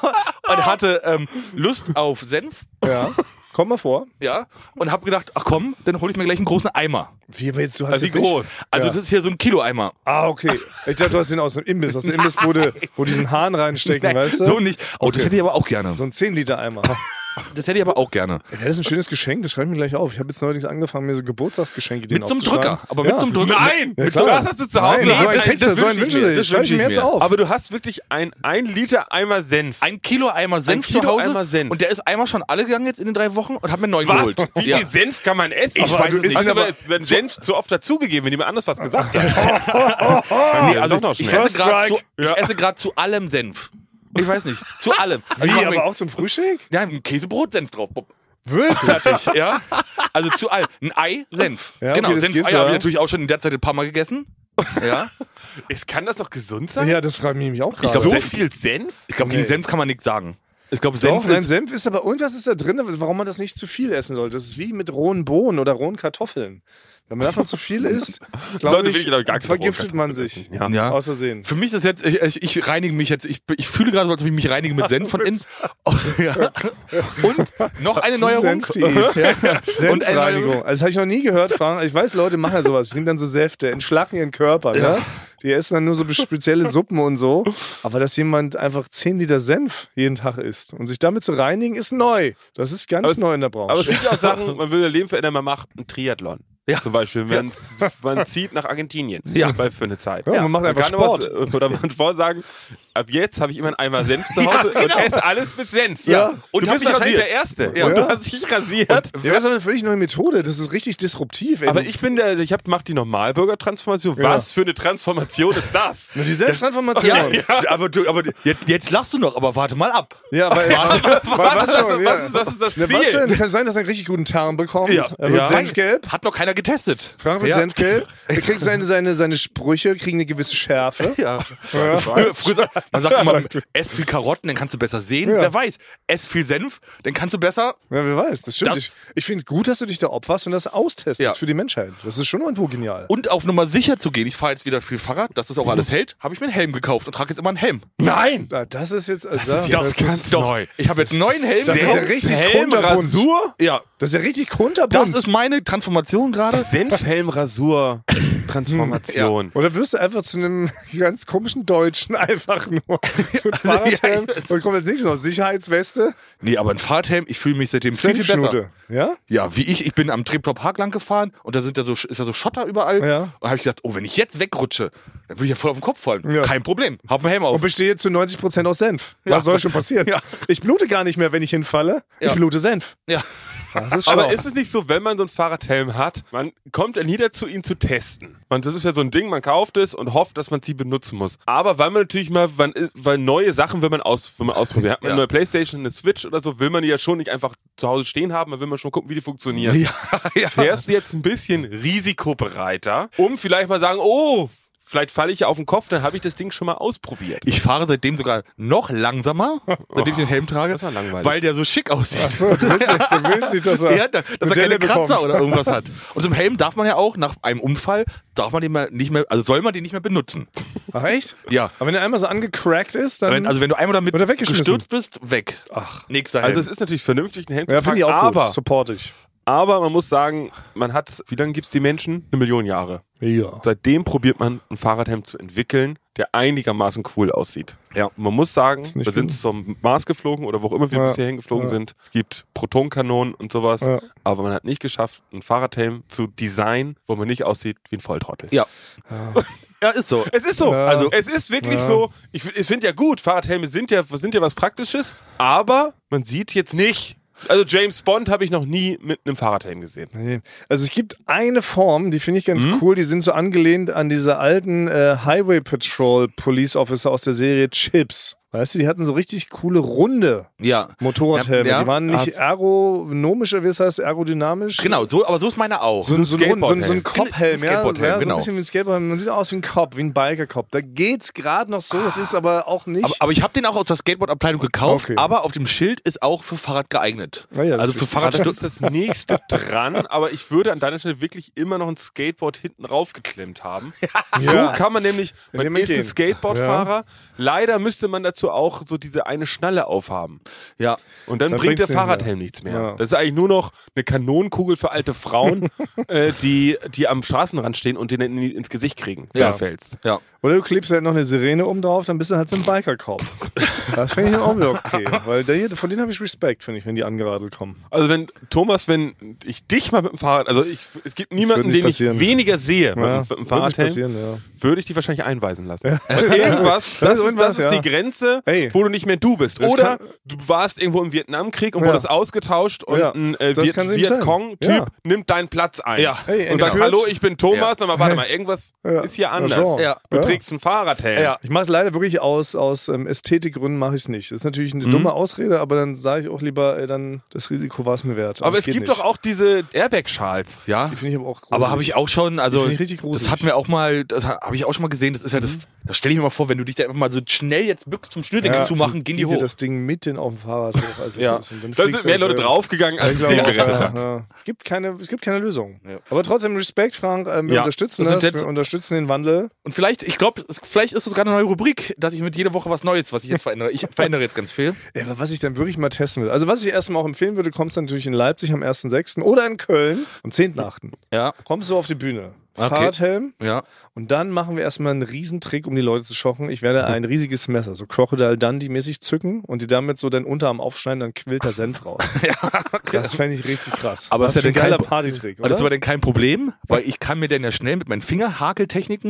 und hatte Lust auf Senf, Ja. Komm mal vor. ja, und habe gedacht, ach komm, dann hole ich mir gleich einen großen Eimer. Wie, aber jetzt, du hast Also wie jetzt nicht- groß? Also Ja. das ist hier so ein Kilo-Eimer. Ah, okay. Ich dachte, du hast den aus dem Imbiss, aus der Imbissbude, wo diesen Hahn reinstecken, weißt du? So nicht. Oh, das Okay. hätte ich aber auch gerne. So ein 10-Liter-Eimer. Das hätte ich aber auch gerne. Ja, das ist ein schönes Geschenk, das schreibe ich mir gleich auf. Ich habe jetzt neulich angefangen, mir so Geburtstagsgeschenke Mit so einem Drücker. Aber mit so einem Drücker. Nein! Ja, Mit klar. was hast du zu Hause? Nein, so ein Das Text, so wünsch ein ich Wünsche mir. sich. Das schreibe ich mir jetzt auf. Aber du hast wirklich ein Liter Eimer Senf. Ein Kilo Eimer Senf Kilo zu Hause. Eimer Senf. Und der ist einmal schon alle gegangen jetzt in den 3 Wochen und hat mir einen neuen Was? geholt. Wie Ja. viel Senf kann man essen? Ich weiß es nicht. Hast du aber- aber den Senf zu oft dazugegeben, wenn jemand anders was gesagt hat? Nee, also noch ich schnell. esse gerade Strike. ich esse gerade zu allem Senf. Ich weiß nicht. Zu allem. Also Wie, ich mach aber mir- auch zum Frühstück? Ja, ein Käsebrot-Senf drauf. Wirklich? Fertig, ja. Also zu allem. Ein Ei, Senf. Ja, genau, okay, das Senf geht, Eier ja. habe ich natürlich auch schon in der Zeit ein paar Mal gegessen. Ja. Kann das doch gesund sein? Ja, das frage ich mich auch gerade. so Senf- viel Senf? Ich glaube, gegen Senf kann man nichts sagen. Ich glaube, Senf, Senf nein, ist... Senf ist aber irgendwas ist da drin, warum man das nicht zu viel essen sollte. Das ist wie mit rohen Bohnen oder rohen Kartoffeln. Wenn man davon zu viel isst, glaube Sollte ich, wirklich, glaub ich, gar keine vergiftet rohen man sich. Ja. Ja. Aus Versehen. Für mich ist jetzt, ich reinige mich jetzt, ich fühle gerade so, als ob ich mich reinige mit Senf von innen. Oh, ja. Und noch eine Neuerung. Senfdiät, ja. Und eine Senfreinigung. Neuerung. Also das habe ich noch nie gehört, Frank. Ich weiß, Leute machen ja sowas. Die nehmen dann so Säfte, entschlacken ihren Körper. Ne? Die essen dann nur so spezielle Suppen und so. Aber dass jemand einfach 10 Liter Senf jeden Tag isst und sich damit zu reinigen, ist neu. Das ist ganz neu in der Branche. Aber es gibt ja auch Sachen, man will sein Leben verändern, man macht einen Triathlon. Ja. Zum Beispiel, man zieht nach Argentinien Ja. für eine Zeit. Ja, man macht einfach kann aber Sport. Oder man vorher sagen, ab jetzt habe ich immer einen Eimer Senf zu Hause und esse alles mit Senf. Ja. Und du hab bist mich wahrscheinlich rasiert. der Erste. Ja. Und du hast dich rasiert. Ja, das ist aber eine völlig neue Methode. Das ist richtig disruptiv. Ey. Aber ich bin mach die Normalbürger-Transformation. Ja. Was für eine Transformation ist das? Die Selbsttransformation. Aber jetzt lachst du noch, aber warte mal ab. Ja, aber was ist das Na, Ziel? was denn? Kann sein, dass er einen richtig guten Tarn bekommt. Ja. Er wird Ja. senfgelb. Hat noch keiner getestet. Frank wird senfgelb. Er kriegt seine Sprüche, kriegen eine gewisse Schärfe. Ja. Früher, man sagt immer, ess viel Karotten, dann kannst du besser sehen. Ja. Wer weiß, ess viel Senf, dann kannst du besser. Ja, wer weiß, das stimmt. Das- Ich finde gut, dass du dich da opferst und das austestest Ja. für die Menschheit. Das ist schon irgendwo genial. Und auf Nummer sicher zu gehen, ich fahre jetzt wieder viel Fahrrad, dass das auch alles hält, habe ich mir einen Helm gekauft und trage jetzt immer einen Helm. Nein! Das ist jetzt... Neu. Ich habe jetzt einen neuen Helm. Das ist ja richtig kunterbunt. Rasur? Ja, Das ist ja richtig kunterbunt. das ist meine Transformation gerade. Senfhelm-Rasur-Transformation. Oder wirst du einfach zu einem ganz komischen Deutschen einfach nur mit Fahrradhelm und kommt jetzt nicht noch Sicherheitsweste, Nee, aber ein Fahrradhelm, ich fühle mich seitdem viel besser. Senfschnute. Ja? Ja, wie ich bin am Treptower Park lang gefahren und da ist ja so Schotter überall. Ja. Und habe ich gedacht, oh, wenn ich jetzt wegrutsche, dann würde ich ja voll auf den Kopf fallen. Ja. Kein Problem. Hab einen Helm auf. Und bestehe zu 90% aus Senf. Ja. Was soll schon passieren? Ja. Ich blute gar nicht mehr, wenn ich hinfalle. Ja. Ich blute Senf. Ja. Das ist schlau. Aber ist es nicht so, wenn man so einen Fahrradhelm hat, man kommt ja nie dazu, ihn zu testen. Das ist ja so ein Ding, man kauft es und hofft, dass man sie benutzen muss. Aber weil man natürlich mal, weil neue Sachen will man ausprobieren. Hat man eine neue Playstation, eine Switch oder so, will man die ja schon nicht einfach zu Hause stehen haben, man will man schon gucken, wie die funktionieren. Ja. Fährst du jetzt ein bisschen risikobereiter, um vielleicht mal sagen, oh, vielleicht falle ich ja auf den Kopf, dann habe ich das Ding schon mal ausprobiert. Ich fahre seitdem sogar noch langsamer, seitdem ich den Helm trage, Das war langweilig. weil der so schick aussieht. So, du willst nicht, dass er, Ja, dass er eine keine Delle bekommt. Kratzer oder irgendwas hat. Und so ein Helm darf man ja auch, nach einem Unfall, darf man den mal nicht mehr, also soll man den nicht mehr benutzen. Ach echt? Ja. Aber wenn er einmal so angecrackt ist, dann... Wenn du einmal damit Oder weggeschmissen. gestürzt bist, weg. Ach. Nächster Helm. Also es ist natürlich vernünftig, einen Helm ja, zu finde tragen, ich auch aber, gut. Support ich. aber man muss sagen, wie lange gibt es die Menschen? 1 Million Jahre. Ja. Seitdem probiert man, ein Fahrradhelm zu entwickeln, der einigermaßen cool aussieht. Ja. Und man muss sagen, nicht wir sind gut. zum Mars geflogen oder wo auch immer wir Ja. bisher hingeflogen sind. Es gibt Protonkanonen und sowas. Ja. Aber man hat nicht geschafft, einen Fahrradhelm zu designen, wo man nicht aussieht wie ein Volltrottel. Ja. Ja, ist so. Es ist so. Ja. Also es ist wirklich so. Ich finde ja gut, Fahrradhelme sind ja was Praktisches, aber man sieht jetzt nicht. Also James Bond habe ich noch nie mit einem Fahrradhelm gesehen. Nee. Also es gibt eine Form, die finde ich ganz cool, die sind so angelehnt an diese alten Highway Patrol Police Officer aus der Serie Chips. Weißt du, die hatten so richtig coole runde Ja. Motorradhelme. Ja, die waren nicht ergonomischer, wie es heißt, aerodynamisch. Genau, so, aber so ist meine auch. So ein Kopfhelm, ja. Skateboardhelm, So genau. ein bisschen wie ein Skateboard. Man sieht aus wie ein Kopf, wie ein Biker-Kopf. Da geht's gerade noch so, das ist aber auch nicht. Aber ich habe den auch aus der Skateboard-Abteilung gekauft, Okay. aber auf dem Schild ist auch für Fahrrad geeignet. Ja, das also ist für wichtig. Fahrrad. Das ist das nächste dran, aber ich würde an deiner Stelle wirklich immer noch ein Skateboard hinten raufgeklemmt haben. So Ja. kann man nämlich, man Indem man ist ein gehen. Skateboardfahrer, leider müsste man dazu auch so diese eine Schnalle aufhaben. Ja. Und dann Dann bringt der bringt's nichts Fahrradhelm nichts mehr. Ja. Das ist eigentlich nur noch eine Kanonenkugel für alte Frauen, die am Straßenrand stehen und den ins Gesicht kriegen, wenn Ja. du fällst. Ja. Oder du klebst halt noch eine Sirene oben drauf, dann bist du halt so ein Biker-Kopf. Das finde ich dann auch wieder okay. Weil von denen habe ich Respekt, finde ich, wenn die angeradelt kommen. Also wenn ich dich mal mit dem Fahrrad, es gibt niemanden, nicht den passieren. ich weniger sehe mit dem Wird nicht Fahrradhelm, passieren, ja. würde ich die wahrscheinlich einweisen lassen. Weil irgendwas, das ist ja. die Grenze, Ey. wo du nicht mehr du bist. Das Oder kann- du warst irgendwo im Vietnamkrieg und Ja. wurdest ausgetauscht und Ja. ein Das kann eben sein. Vietcong-Typ Ja. nimmt deinen Platz ein. Ja. Hey, Und sagt, entführt. hallo, ich bin Thomas, Ja. aber warte mal, irgendwas ist hier anders. Jean. Ja. Du Ja. trägst einen Fahrradhelm. Ja. Ich mache es leider wirklich aus Ästhetikgründen mache ich es nicht. Das ist natürlich eine dumme Ausrede, aber dann sage ich auch lieber, ey, dann das Risiko war es mir wert. Aber es geht gibt nicht. doch auch diese Airbag-Schals. Ja. Die finde ich aber auch gruselig. Aber habe ich auch schon, also Die finde ich richtig gruselig. das hatten wir auch mal, das habe ich auch schon mal gesehen, das ist ja das stelle ich mir mal vor, wenn du dich da einfach mal so schnell jetzt bückst zum Schnürsenkel zumachen, gehen die geht dir hoch. das Ding mit auf dem Fahrrad hoch. Also Ja. und dann Da fliegst sind du mehr das Leute selber. draufgegangen, als Ich es glaube den auch, gerettet ja, hat. ja. Es gibt keine Lösung. Aber trotzdem Respekt, Frank. Wir Ja. unterstützen Das sind das. jetzt- Wir unterstützen den Wandel. Und vielleicht, ich glaube, vielleicht ist das gerade eine neue Rubrik, dass ich mit jeder Woche was Neues, was ich jetzt verändere. Ich verändere jetzt ganz viel. Ja, aber was ich dann wirklich mal testen will. Also was ich erstmal auch empfehlen würde, kommst du natürlich in Leipzig am 1.6. oder in Köln am 10.8. Ja. Kommst du auf die Bühne. Okay. Fahrradhelm. Ja. Und dann machen wir erstmal einen Riesentrick, um die Leute zu schocken. Ich werde ein riesiges Messer, so Crocodile Dundee-mäßig zücken und die damit so den Unterarm aufschneiden, dann quillt der Senf raus. Das fände ich richtig krass. Aber das ist ja ein dann geiler kein- Partytrick, Aber das ist oder? aber dann kein Problem, weil ich kann mir dann ja schnell mit meinen Fingerhakeltechniken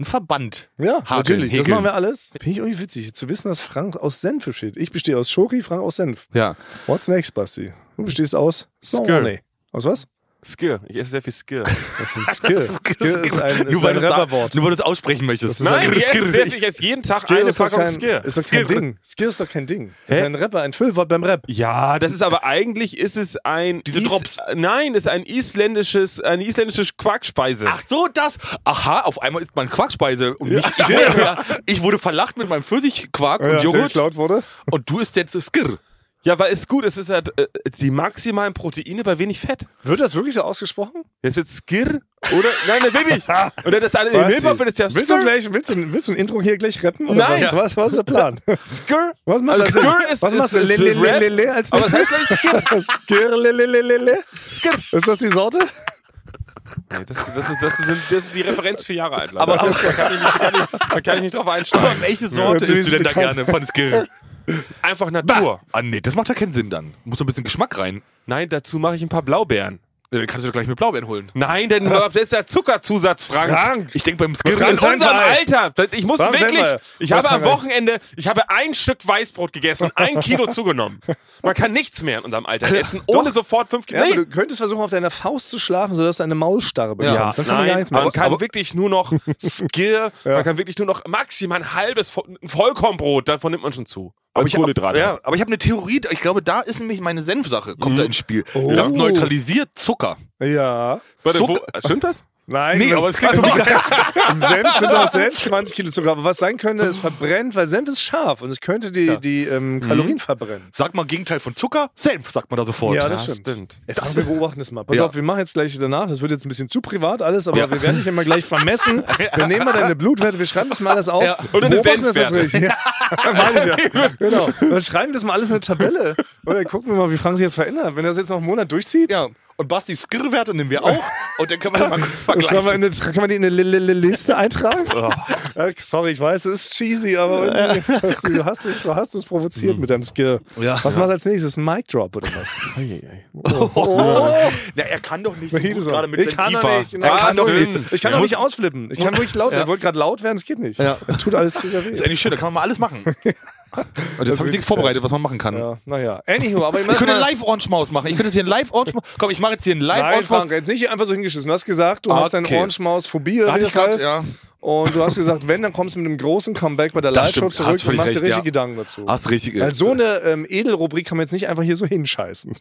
einen Verband. Ja, hakeln, natürlich. Das häkeln. machen wir alles. Finde ich irgendwie witzig, zu wissen, dass Frank aus Senf besteht. Ich bestehe aus Schoki, Frank aus Senf. Ja. What's next, Basti? Du bestehst aus Skir. Nee. Aus was? Skir. Ich esse sehr viel Skir. Das ist ein Skill. Skill ist ein Nur weil du Rapperwort. es aussprechen möchtest. Nein, ich esse jeden Tag Skill eine ist doch Packung kein, Skir. ist doch kein Ding. Skill ist doch kein Ding. Das ist Hä? ein Rapper, ein Füllwort beim Rap. Ja, das ist aber eigentlich ist es ein Drops. Nein, das ist eine isländische Quarkspeise. Ach so, das. Aha, auf einmal isst man Quarkspeise. Und nicht ich wurde verlacht mit meinem Pfirsichquark und Der Joghurt. geklaut wurde. Und du isst jetzt Skir. Ja, weil es gut ist, es ist halt die maximalen Proteine bei wenig Fett. Wird das wirklich so ausgesprochen? Jetzt wird Skir oder? Nein, das will ich. Oder das alle im Basti, Hip-Hop wird es ja willst du Skir. gleich, willst du ein Intro hier gleich retten? Oder Nein. Was ist der Plan? Skir. Was machst Also du? Skir ist Was machst du? ist Lelelelele als Aber es heißt nächstes? nicht Skir. Skir, lelelelele. Skir. Ist das die Sorte? Nee, das ist die Referenz 4 Jahre alt. Aber da kann ich nicht drauf einsteigen. Welche Sorte Ja, isst du denn da bekannt. gerne von Skir? Einfach Natur. Ah, nee, das macht ja keinen Sinn dann. Muss so ein bisschen Geschmack rein. Nein, dazu mache ich ein paar Blaubeeren. Dann kannst du doch gleich mit Blaubeeren holen. Nein, denn das ist der Zuckerzusatz, Frank. Ich denke beim Skir Frank, In Frank, unserem Frank. Alter, ich muss Frank, wirklich, Frank. ich habe am Frank. Wochenende, ich habe ein Stück Weißbrot gegessen und 1 Kilo zugenommen. Man kann nichts mehr in unserem Alter essen, ohne sofort 5 Kilo. Ja, aber du könntest versuchen, auf deiner Faust zu schlafen, sodass du eine Maulstarre bekommst. Dann kann man gar nichts mehr man essen. kann wirklich nur noch Skir, man kann wirklich nur noch maximal ein halbes Vollkornbrot, davon nimmt man schon zu. Aber ich habe Kohlenhydrate. aber ich habe eine Theorie, ich glaube, da ist nämlich meine Senfsache, kommt da ins Spiel. Das neutralisiert Zucker. Ja. Warte, Zucker- stimmt das? Nein, Nee, aber es klingt für mich im Senf sind auch selbst 20 Kilo Zucker. Aber was sein könnte, es verbrennt, weil Senf ist scharf und es könnte die Kalorien verbrennen. Sag mal Gegenteil von Zucker, Senf, sagt man da sofort. Ja, das stimmt. Frank, wir beobachten das mal. Pass Ja. auf, wir machen jetzt gleich danach. Das wird jetzt ein bisschen zu privat alles, aber wir werden dich immer gleich vermessen. Wir nehmen mal deine Blutwerte, wir schreiben das mal alles auf. Ja. Und eine beobachten das Senfwerte. richtig. Ja, meine ich ja. Genau. Dann schreiben das mal alles in eine Tabelle. Und dann gucken wir mal, wie Frank sich jetzt verändert. Wenn er das jetzt noch einen Monat durchzieht. Ja. Und Basti Skir-Werte nehmen wir auch. Und dann können wir das mal Das können wir die in eine Liste eintragen? Sorry, ich weiß, das ist cheesy, aber irgendwie, du hast es provoziert mit deinem Skill. Ja. Was machst du als nächstes? Ein Mic Drop oder was? Na, er kann doch nicht so Jedes gut Mal. gerade mit Ich kann doch nicht. Genau. Er kann doch Ich nicht. kann doch nicht ausflippen. Ich kann wirklich laut werden. Ich wollte gerade laut werden, es geht nicht. Ja. Es tut alles zu sehr Das ist weh. eigentlich schön, da kann man mal alles machen. Und jetzt habe ich nichts vorbereitet, was man machen kann. Ja, naja. Anywho, aber Ich könnte eine Live-Orange-Maus machen. Ich könnte jetzt hier eine Live-Orange-Maus. Komm, ich mache jetzt hier eine Nein, Live-Orange-Maus. Frank, jetzt nicht einfach so hingeschissen. Du hast gesagt, du hast deine Okay. Orange-Maus-Phobie oder Hatte wie ich das grad, heißt. ja. Und du hast gesagt, wenn, dann kommst du mit einem großen Comeback bei der Das Live-Show stimmt. zurück Hast und völlig machst dir recht, richtig ja. Gedanken dazu. Hast richtig. Weil so eine Edelrubrik kann man jetzt nicht einfach hier so hinscheißen.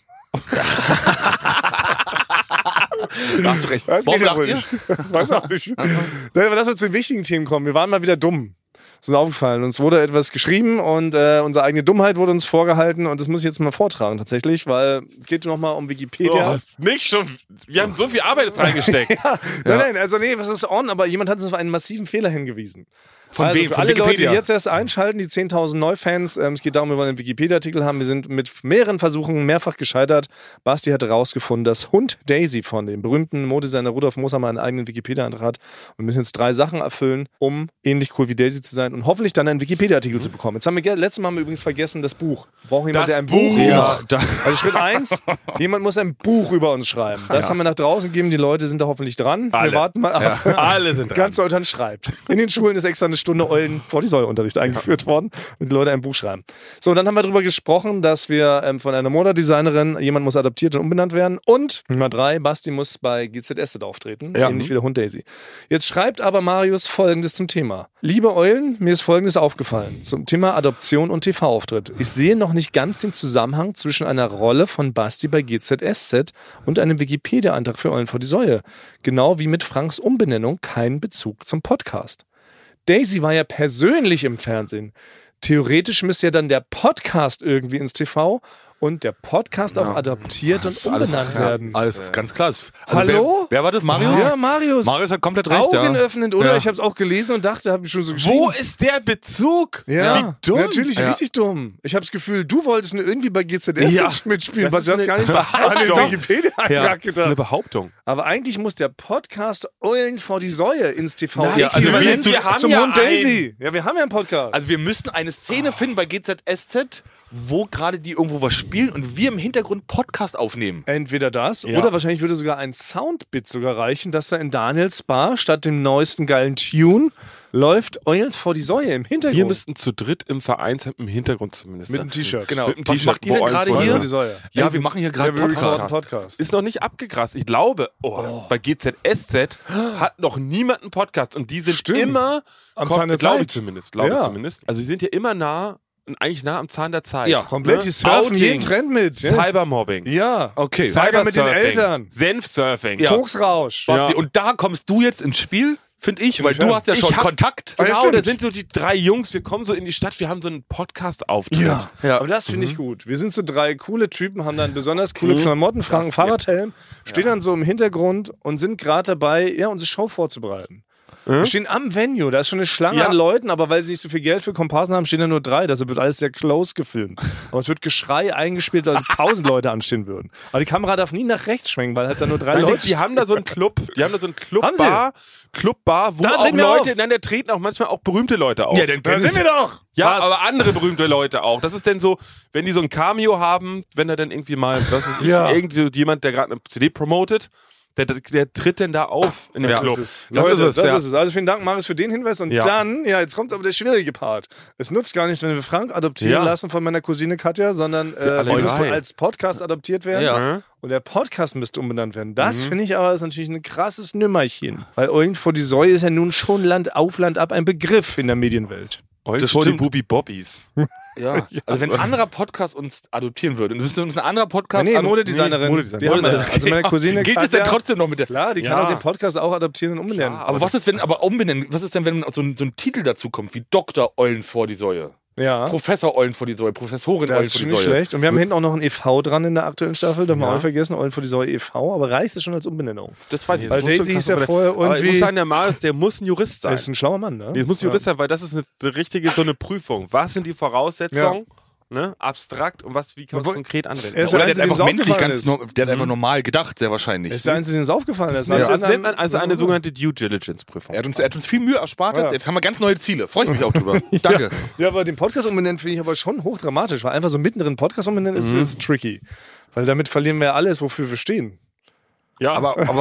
Da hast du recht. Das Warum geht ja lacht wohl ihr? nicht. Weiß auch nicht. Aber lass uns zu den wichtigen Themen kommen. Wir waren mal wieder dumm. Das ist uns aufgefallen. Uns wurde etwas geschrieben und unsere eigene Dummheit wurde uns vorgehalten und das muss ich jetzt mal vortragen tatsächlich, weil es geht nochmal um Wikipedia. Oh, nicht schon. Wir haben so viel Arbeit jetzt reingesteckt. Nein, also nee, was ist on? Aber jemand hat uns auf einen massiven Fehler hingewiesen. Von also wem? Für Von alle Leute, die Wikipedia? jetzt erst einschalten, die 10.000 Neufans, es geht darum, wir wollen einen Wikipedia-Artikel haben. Wir sind mit mehreren Versuchen mehrfach gescheitert. Basti hat herausgefunden, dass Hund Daisy von dem berühmten Modedesigner Rudolf Moser mal einen eigenen Wikipedia-Eintrag hat. Und wir müssen jetzt 3 Sachen erfüllen, um ähnlich cool wie Daisy zu sein und hoffentlich dann einen Wikipedia-Artikel zu bekommen. Jetzt haben wir letztes Mal haben wir übrigens vergessen, das Buch. Wir brauchen jemanden, der ein Buch Ja, da, Also Schritt 1, jemand muss ein Buch über uns schreiben. Das haben wir nach draußen gegeben, die Leute sind da hoffentlich dran. Alle. Wir warten mal ab. Alle sind dran. Ganz Deutschland schreibt. In den Schulen ist extra eine Stunde Eulen vor die Säureunterricht eingeführt worden und die Leute ein Buch schreiben. So, und dann haben wir darüber gesprochen, dass wir von einer Modedesignerin, jemand muss adaptiert und umbenannt werden und Nummer 3, Basti muss bei GZSZ auftreten, ähnlich wie der Hund Daisy. Jetzt schreibt aber Marius Folgendes zum Thema. Liebe Eulen, mir ist Folgendes aufgefallen zum Thema Adoption und TV-Auftritt. Ich sehe noch nicht ganz den Zusammenhang zwischen einer Rolle von Basti bei GZSZ und einem Wikipedia-Antrag für Eulen vor die Säue. Genau wie mit Franks Umbenennung keinen Bezug zum Podcast. Daisy war ja persönlich im Fernsehen. Theoretisch müsste ja dann der Podcast irgendwie ins TV und der Podcast auch adoptiert und umbenannt werden. alles ist ganz klar. Hallo? Wer war das? Marius? Ja, Marius. Marius hat komplett recht. Augenöffnend, oder? Ja. Ich habe es auch gelesen und dachte, habe ich schon so geschrieben. Wo ist der Bezug? Ja, Wie dumm. natürlich Ja. richtig dumm. Ich habe das Gefühl, du wolltest nur irgendwie bei GZSZ Ja. mitspielen, Das was ist du hast eine gar nicht an den Behauptung. Wikipedia-Eintrag Das ist eine gedacht. Behauptung. Aber eigentlich muss der Podcast Eulen vor die Säue ins TV. Nein, also äquivalent wir haben zum ja Hund Daisy. Ja, wir haben ja einen Podcast. Also wir müssten eine Szene finden bei GZSZ, wo gerade die irgendwo was spielen und wir im Hintergrund Podcast aufnehmen. Entweder das oder wahrscheinlich würde sogar ein Soundbit sogar reichen, dass da in Daniels Bar statt dem neuesten geilen Tune läuft Eulen vor die Säue im Hintergrund. Wir müssten zu dritt im Vereinsheim im Hintergrund zumindest. Mit einem T-Shirt. Genau. Mit einem Was T-Shirt, macht ihr denn wo Eulen gerade vor hier? vor die Säue. Ja, wir machen hier gerade wir recorden Podcast. Podcast. Ist noch nicht abgegrast. Ich glaube, bei GZSZ hat noch niemand einen Podcast und die sind Stimmt. immer Am Zahn der glaube Zeit. ich zumindest. Glaube Ja. ich zumindest. Also sie sind ja immer eigentlich nah am Zahn der Zeit. Ja, Komplett, die surfen Outing, jeden Trend mit. Ja. Cybermobbing. Ja. Okay. Cyber mit den Cybersurfing, Eltern. Senfsurfing. Ja. Koksrausch. Basti, und da kommst du jetzt ins Spiel, finde ich, weil Inwiefern? du hast ja schon Ich hab- Kontakt. Ja, Genau, stimmt. da sind so die 3 Jungs, wir kommen so in die Stadt, wir haben so einen Podcast-Auftritt. Ja. Aber das finde ich gut. Wir sind so 3 coole Typen, haben dann besonders coole Klamotten, Franken Fahrradhelm, stehen dann so im Hintergrund und sind gerade dabei, unsere Show vorzubereiten. Wir stehen am Venue, da ist schon eine Schlange Ja. an Leuten, aber weil sie nicht so viel Geld für Komparsen haben, stehen da nur 3. Deshalb wird alles sehr close gefilmt. Aber es wird Geschrei eingespielt, als 1000 Leute anstehen würden. Aber die Kamera darf nie nach rechts schwenken, weil halt da nur 3 Nein, Leute die haben da so einen Club, Clubbar, wo Da auch treten wir Leute, auf. da treten auch manchmal auch berühmte Leute auf. Ja, denn Da sind wir doch! Ja, Fast. aber andere berühmte Leute auch. Das ist denn so, wenn die so ein Cameo haben, wenn er dann irgendwie mal, was weiß ich, Ja. jemand, der gerade eine CD promotet, der tritt denn da auf in dem Das Club. ist es. Das Leute, ist es, ja. ist es. Also vielen Dank, Marius, für den Hinweis. Und Ja. dann, jetzt kommt aber der schwierige Part. Es nutzt gar nichts, wenn wir Frank adoptieren Ja. lassen von meiner Cousine Katja, sondern alle wir müssen drei. als Podcast adoptiert werden. Ja. Und der Podcast müsste umbenannt werden. Das finde ich aber ist natürlich ein krasses Nümmerchen. Weil Eulen vor die Säue ist ja nun schon Land auf, Land ab ein Begriff in der Medienwelt. Eulen Das vor die stimmt. Bubi Bobbys. Ja. Also wenn ein anderer Podcast uns adoptieren würde, und müsste uns ein anderer Podcast Nee, Modedesignerin. Modedesignerin. Die haben wir. Also meine Cousine Gilt es Katja, denn trotzdem noch mit der... klar, die kann Ja. auch den Podcast auch adoptieren und umbenennen. Aber was ist, wenn umbenennen? Was ist denn, wenn so ein Titel dazu kommt, wie Dr. Eulen vor die Säue? Ja. Professor Eulen vor die Säue, Professorin Eulen Das ist vor schon die nicht Säue. schlecht. Und wir haben hinten auch noch ein e.V. dran in der aktuellen Staffel. Dürfen wir auch nicht vergessen. Eulen vor die Säue e.V. Aber reicht das schon als Umbenennung? Das weiß ich. Weil Das muss Daisy schon hieß ja krass vorher Aber ich muss irgendwie... sagen, der Marius, der muss ein Jurist sein. Er ist ein schlauer Mann, ne? Das muss ein Jurist sein, weil das ist eine richtige, so eine Prüfung. Was sind die Voraussetzungen? Ne? Abstrakt und wie kann man es konkret anwenden? Er ist Oder der der hat Einzige, einfach dem es menschlich aufgefallen ist. der hat einfach normal gedacht, sehr wahrscheinlich. Er ist der Einzige, dem es aufgefallen ist. Also Alle das nennt anderen- man also eine sogenannte Due Diligence-Prüfung. Er hat uns viel Mühe erspart. Ja. Jetzt haben wir ganz neue Ziele. Freue ich mich auch drüber. Danke. Ja, aber den Podcast umbenennen finde ich aber schon hochdramatisch, weil einfach so mittendrin Podcast umbenennen ist tricky. Weil damit verlieren wir ja alles, wofür wir stehen. Ja, Aber was,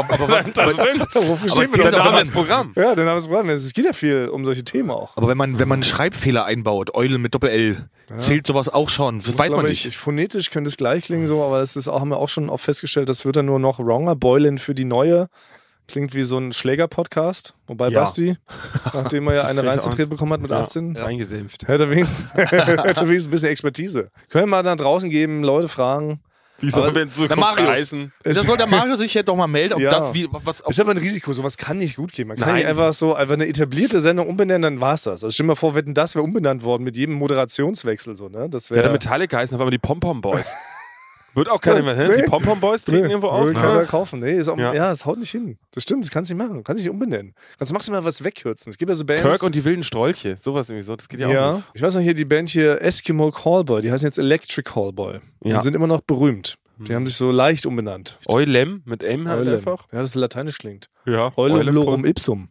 Wofür stehen wir viele doch? Sachen- das Programm. Ja, den haben wir Programm. Es geht ja viel um solche Themen auch. aber wenn man Schreibfehler einbaut, Eulen mit Doppel-L, zählt sowas auch schon. Das weiß man glaube nicht. Phonetisch könnte es gleich klingen so, aber das ist auch, haben wir auch schon oft festgestellt, das wird dann nur noch wronger. Boylan für die neue. Klingt wie so ein Schläger-Podcast. Wobei Ja. Basti, nachdem er ja eine Vielleicht reinzutreten bekommen hat mit 18, Eingesenft. hätte er wenigstens ein bisschen Expertise. Können wir mal da draußen geben, Leute fragen. Wie soll Aber- man so Der Marius. reißen? Das soll der Mario sich jetzt doch mal melden, ob Ja. das wie was. Ist aber ein Risiko, sowas kann nicht gut gehen. Man kann Nein. nicht einfach eine etablierte Sendung umbenennen, dann war's das. Also stell dir mal vor, Wetten, das wäre umbenannt worden mit jedem Moderationswechsel. So, ne? Das Ja, wäre der Metallica heißen auf einmal die Pom-Pom Boys. Wird auch keiner mehr hin. Nee. Die Pom-Pom Boys treten irgendwo auf. Will keiner kaufen. Nee, ist auch, Ja. ja, es haut nicht hin. Das stimmt, das kannst du nicht machen. Kannst du nicht umbenennen. Kannst du maximal was wegkürzen. Es gibt ja so Bands. Kirk und die wilden Strolche. Sowas irgendwie so. Das geht ja auch ja, nicht. ich weiß noch hier die Band hier Eskimo Callboy, die heißen jetzt Electric Callboy. Ja. Und sind immer noch berühmt. Die haben sich so leicht umbenannt. Eulem mit M halt Eulem. einfach. Ja, das lateinisch klingt. Ja. Eulem Lorum Ipsum.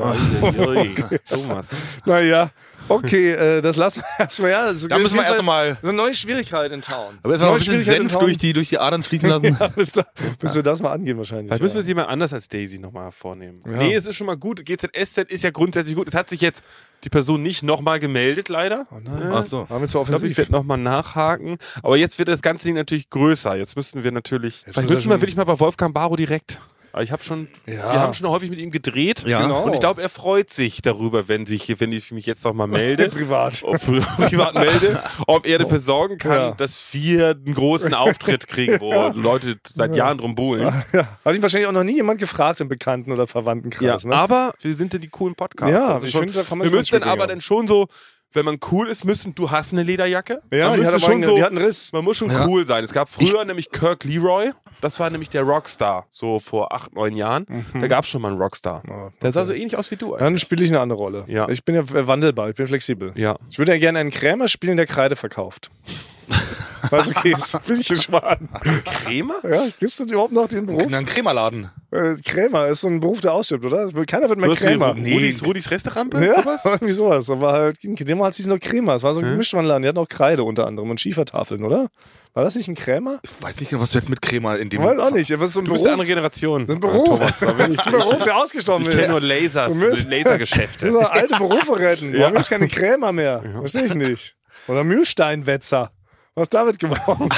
Thomas. Naja, okay, das lassen wir erstmal. Ja, das Da müssen wir erst mal. eine neue Schwierigkeit in Town. Aber jetzt noch ein bisschen Senf durch die Adern fließen lassen. Ja, bis wir das mal angehen wahrscheinlich. Vielleicht müssen wir ja. es jemand anders als Daisy nochmal vornehmen. Ja. Nee, es ist schon mal gut. GZSZ ist ja grundsätzlich gut. Es hat sich jetzt die Person nicht nochmal gemeldet, leider. Oh nein. Ach so. Haben wir so Ich glaube, ich offensiv. werde nochmal nachhaken. Aber jetzt wird das ganze Ding natürlich größer. Jetzt müssen wir natürlich. Vielleicht muss müssen er wir schon- wirklich mal bei Wolfgang Barrow direkt. Aber ich habe schon, Ja. wir haben schon häufig mit ihm gedreht. Ja. Genau. Und ich glaube, er freut sich darüber, wenn ich mich jetzt nochmal melde. Privat. privat melde, ob er dafür sorgen kann, Ja. dass wir einen großen Auftritt kriegen, wo Leute seit Jahren drum buhlen. Ja. Hat ihn wahrscheinlich auch noch nie jemand gefragt im Bekannten- oder Verwandtenkreis. Ne? Aber wir sind ja die coolen Podcasts. Ja, Also ich schon, finde, da kann man wir schon müssen dann was aber mitbringen. dann schon so, wenn man cool ist, du hast eine Lederjacke. Ja, man die hat, müsste aber schon so, die hat einen Riss. man muss schon cool sein. Es gab früher nämlich Kirk Leroy, das war nämlich der Rockstar, so vor 8, 9 Jahren. Da gab es schon mal einen Rockstar. Oh, Der sah so ähnlich aus wie du. Dann spiele ich eine andere Rolle. Ja. Ich bin ja wandelbar, ich bin flexibel. Ja. Ich würde ja gerne einen Krämer spielen, der Kreide verkauft. Was okay ist, bin ich Schwan. Krämer? Ja, gibt's denn überhaupt noch den Beruf? In einem Krämerladen. Krämer ist so ein Beruf, der ausstirbt, oder? Keiner wird mehr Krämer. Rudis Restaurant? Ja, Sowas? irgendwie sowas. Aber halt, damals hieß es noch Krämer. Es war so ein Gemischtwarenladen. Die hatten auch Kreide unter anderem und Schiefertafeln, oder? War das nicht ein Krämer? Ich weiß nicht genau, was du jetzt mit Krämer in dem... Ich weiß auch nicht. Aber so ein Du Beruf. bist eine andere Generation. Ein Beruf. Thomas, Das ist ein Beruf, der ausgestorben ich ist. kenne nur Lasergeschäfte. Du musst alte Berufe retten. Warum gibt's keine Krämer mehr? Verstehe ich nicht. Oder Mühlsteinwetzer. Was ist damit geworden?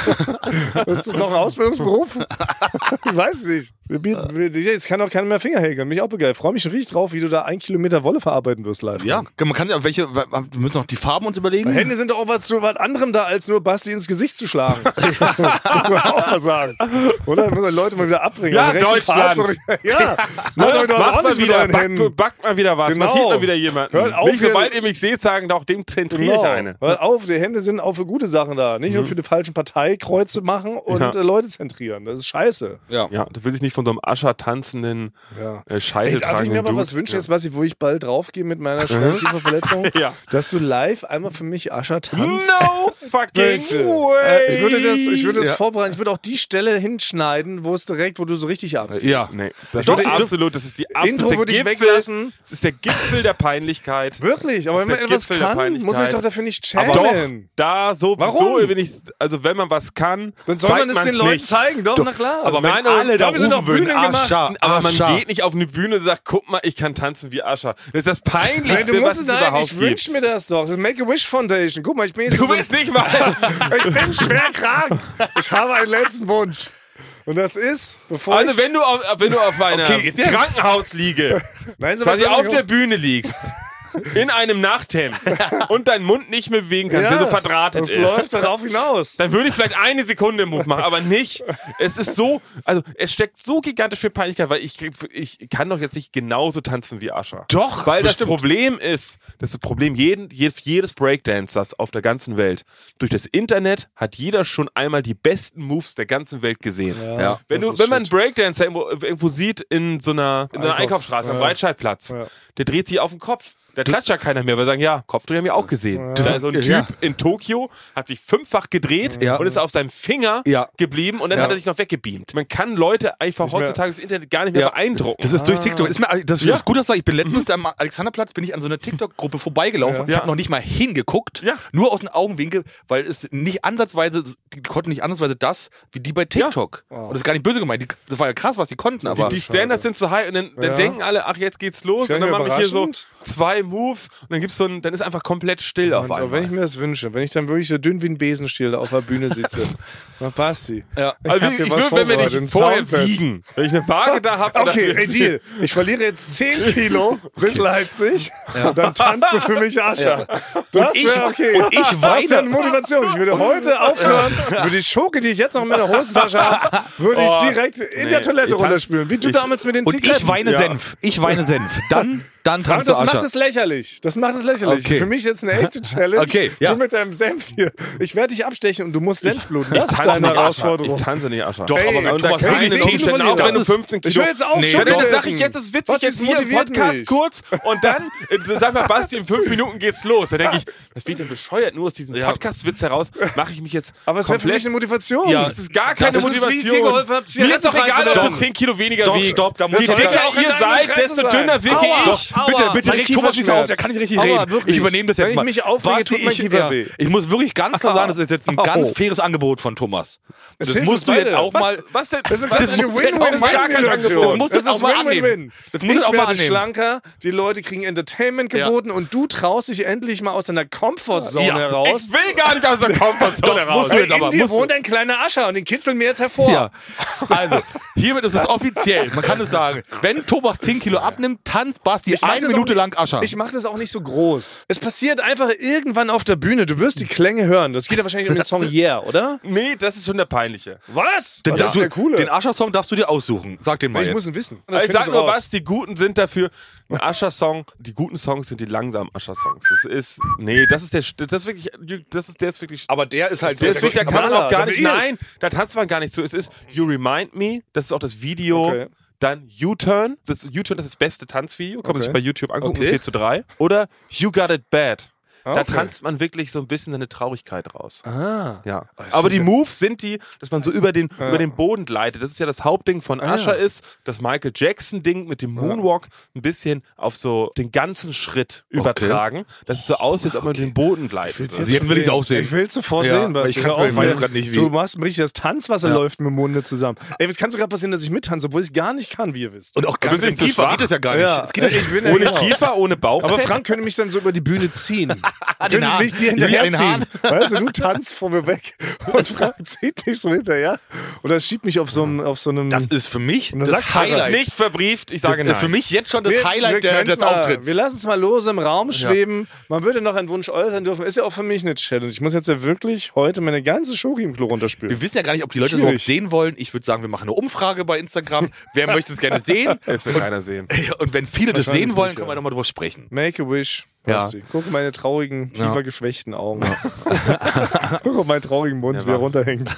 Ist das noch ein Ausbildungsberuf? Ich weiß nicht. Jetzt kann auch keiner mehr Finger häkeln. Mich auch begeistert. Ich freue mich schon richtig drauf, wie du da 1 Kilometer Wolle verarbeiten wirst live. Ja, man kann ja wir müssen noch die Farben uns überlegen. Hände sind doch auch was anderem da, als nur Basti ins Gesicht zu schlagen. Muss man auch mal sagen. Oder? Müssen Leute mal wieder abbringen. Ja, Also rechte Deutschland. Fahrt, ja. Macht Macht mal wieder, backt mal wieder was. Genau. Man sieht mal wieder jemanden. Hört auf, Nicht, sobald ihr mich seht, sagen, doch, dem zentriere ich eine. Hört auf, die Hände sind auch für gute Sachen da. Nicht nur für die falschen Parteikreuze machen und Leute zentrieren. Das ist scheiße. Ja, da will sich nicht von so einem Ascher tanzenden Scheitel Darf tragen. ich mir mal was wünschen, jetzt, Basti, wo ich bald draufgehe mit meiner schweren Kieferverletzung? Ja. Dass du live einmal für mich Ascher tanzt. No fucking Bitte. way! Ich würde das vorbereiten. Ich würde auch die Stelle hinschneiden, wo du so richtig abgehst. Ja. Nee, das Doch, ist absolut, das ist die Intro würde ich Gipfel, weglassen. Das ist der Gipfel der Peinlichkeit. Wirklich, aber Das wenn ist man der etwas Gipfel der kann, Peinlichkeit. muss ich doch dafür nicht Aber doch, channeln. Warum? so bin ich, also wenn man was kann, Dann soll man es den Leuten zeigen. Doch, na klar. Aber wenn Nein, alle da wir sind auf rufen würden, Bühnen gemacht. Ascher, aber man Ascher. geht nicht auf eine Bühne und sagt, guck mal, ich kann tanzen wie Ascher. Das ist das Peinlichste, Nein, du musst was es es sagen, überhaupt ich wünsche mir das doch. Das ist Make-A-Wish Foundation. Guck mal, ich bin jetzt Du so bist nicht mal... ich bin schwer krank. Ich habe einen letzten Wunsch. Und das ist, bevor Also ich... wenn du auf einer Okay, jetzt- Krankenhausliege Nein, so quasi weit auf bin der ich Bühne liegst, in einem Nachthemd und deinen Mund nicht mehr bewegen kannst, der so verdrahtet das ist, läuft darauf hinaus. dann würde ich vielleicht eine Sekunde im Move machen, aber nicht. Es ist so, also es steckt so gigantisch viel Peinlichkeit, weil ich kann doch jetzt nicht genauso tanzen wie Ascher. Doch, Weil bestimmt. das Problem ist, das Problem jedes Breakdancers auf der ganzen Welt. Durch das Internet hat jeder schon einmal die besten Moves der ganzen Welt gesehen. Ja. Wenn man einen Breakdancer irgendwo sieht in so einer Einkaufsstraße, am Breitscheidplatz, der dreht sich auf den Kopf. Da klatscht ja keiner mehr, weil sie sagen, ja, Kopfdreh haben wir auch gesehen. Da ist so ein Typ in Tokio, hat sich 5-fach gedreht und ist auf seinem Finger geblieben und dann hat er sich noch weggebeamt. Man kann Leute einfach heutzutage das Internet gar nicht mehr beeindrucken. Das ist durch TikTok. Das ist gut, dass du sagst. Ich bin letztens am Alexanderplatz bin ich an so einer TikTok-Gruppe vorbeigelaufen. Ich habe noch nicht mal hingeguckt. Ja. Nur aus dem Augenwinkel, weil es nicht ansatzweise, die konnten nicht ansatzweise das, wie die bei TikTok. Und das ist gar nicht böse gemeint. Das war ja krass, was die konnten, aber. Die Standards sind so high und dann denken alle, ach, jetzt geht's los. Ist ja Und dann mache ich hier so überraschend. 2 Moves und dann gibt's dann ist einfach komplett still auf Aber wenn ich einmal. mir das wünsche, wenn ich dann wirklich so dünn wie ein Besenstiel da auf der Bühne sitze, dann Basti. Ja. Also hab ich dir was würde, wenn wir vorbereitet, ein dich vorher Soundpad. wiegen, wenn ich eine Waage da habe. Okay, ey, Deal. Ich verliere jetzt 10 Kilo bis Leipzig und dann tanzt du für mich Ascher. Das wäre okay. und ich Das weine. wäre eine Motivation. Ich würde heute aufhören, würde die Schoke, die ich jetzt noch in meiner Hosentasche habe, würde ich direkt in der Toilette runterspülen. Wie du damals mit den Und Zigaretten. ich weine Senf. Ich weine Senf. Dann Aber tanzt du das macht Ascher. es lächerlich. Das macht es lächerlich. Okay. Für mich jetzt eine echte Challenge. Okay, ja. Du mit deinem Senf hier. Ich werde dich abstechen und du musst Senf bluten. Das ist tanze deine nicht Ascher. Herausforderung. Ich tanze nicht Ascher. Doch, Ey, aber wenn und da Thomas kann Wagner ich den nicht Umständen verlieren. auch, wenn du Das 15 Ich Kilo... will jetzt auch Nee, schon Dann wieder sag ich essen. jetzt, ist witzig, Was jetzt hier im motiviert Podcast mich? kurz und dann sag mal, Basti, in 5 Minuten geht's los. Da denke ich, was bin ich denn bescheuert? Nur aus diesem Podcast-Witz heraus mache ich mich jetzt Aber es wäre für mich komplett... eine Motivation. Ja, Das ist gar keine Das ist, wie ich Motivation. dir geholfen habe, Mir ist Zigaretten doch egal, ob du reinzudoppen. 10 Kilo weniger Doch, wiegst. stopp, da muss Je doch dicker auch in ihr deinem seid, Interesse desto sein. dünner wirke Aua. ich. Aua. Bitte, Mein reg Thomas nicht so auf, der kann nicht richtig Aua, reden. wirklich. Ich übernehme das jetzt Wenn ich mal. mich aufrege, tut mein Kiefer weh. Ich muss wirklich ganz klar sagen, das ist jetzt ein ganz faires Angebot von Thomas. Das hilft musst uns du jetzt beide. auch mal... Was denn? Das ist eine Das klassische muss jetzt auch mal Win-Win-Win-Situation. Das musst du Das auch ist mal annehmen. Win-Win-Win. Das musst du Ich auch mal werde annehmen. schlanker, die Leute kriegen Entertainment geboten und du traust dich endlich mal aus deiner Comfortzone heraus. Ich will gar nicht aus der Komfortzone raus. musst du jetzt aber. In dir musst du. wohnt ein kleiner Ascher und den kitzeln wir jetzt hervor. Ja. Also, hiermit ist es offiziell. Man kann es sagen. Wenn Thomas 10 Kilo abnimmt, tanzt Basti Ich mach 1 das Minute auch lang Ascher. Ich mache das auch nicht so groß. Es passiert einfach irgendwann auf der Bühne. Du wirst die Klänge hören. Das geht ja wahrscheinlich um den Song Yeah, oder? Nee, das ist schon der peinliche. Was? Den Das ist der coole. Den Ascher-Song darfst du dir aussuchen. Sag den mal Ich jetzt. muss ihn wissen. Ich sag findest du nur raus. was, die Guten sind dafür. Ein Ascher-Song, die guten Songs sind die langsamen Ascher-Songs. Das ist wirklich. Aber der ist halt... Der ist wirklich, da kann man auch gar Aber nicht, ihr- nein, da tanzt man gar nicht so. Es ist You Remind Me, das ist auch das Video. Okay. Dann U-Turn, das ist das beste Tanzvideo, kann man sich bei YouTube angucken, Okay. 4:3. Oder You Got It Bad. Da tanzt man wirklich so ein bisschen seine Traurigkeit raus. Ah. Ja. Aber die Moves sind dass man so über den Boden gleitet. Das ist ja das Hauptding von Usher ist, das Michael Jackson-Ding mit dem Moonwalk ein bisschen auf so den ganzen Schritt übertragen. Das ist so aus, als ob man den Boden gleitet. Also jetzt will ich es auch sehen. Ich will es sofort sehen. weil ich weiß gerade nicht, wie. Du machst richtig das Tanzwasser läuft mit dem Munde zusammen. Ey, es kann sogar passieren, dass ich mittanze, obwohl ich es gar nicht kann, wie ihr wisst. Und auch ganz im zu Kiefer schwach. geht das ja gar nicht. Ja. Es geht ja Ich bin Ohne Kiefer, ohne Bauchfett. Aber Frank könnte mich dann so über die Bühne ziehen. Könnte Hahn. mich dir Wie ein hinterherziehen. Hahn. Weißt du, du tanzt vor mir weg und Frank zieht mich so hinterher oder schiebt mich auf so einem... Das ist für mich dann das sagt man Highlight. nicht verbrieft, ich sage Das nein. ist für mich jetzt schon das Highlight können's des Auftritts. Wir lassen es mal lose im Raum schweben. Man würde noch einen Wunsch äußern dürfen. Ist ja auch für mich eine Challenge. Ich muss jetzt ja wirklich heute meine ganze Schoki im Klo runterspülen. Wir wissen ja gar nicht, ob die Leute das Schwierig. überhaupt sehen wollen. Ich würde sagen, wir machen eine Umfrage bei Instagram. Wer möchte es gerne sehen? Das will keiner sehen. Und wenn viele das Wahrscheinlich sehen wollen, nicht, können wir nochmal drüber sprechen. Make a wish. Ja. Basti. Guck meine traurigen, kiefergeschwächten Augen. Guck auf meinen traurigen Mund, wie er runterhängt.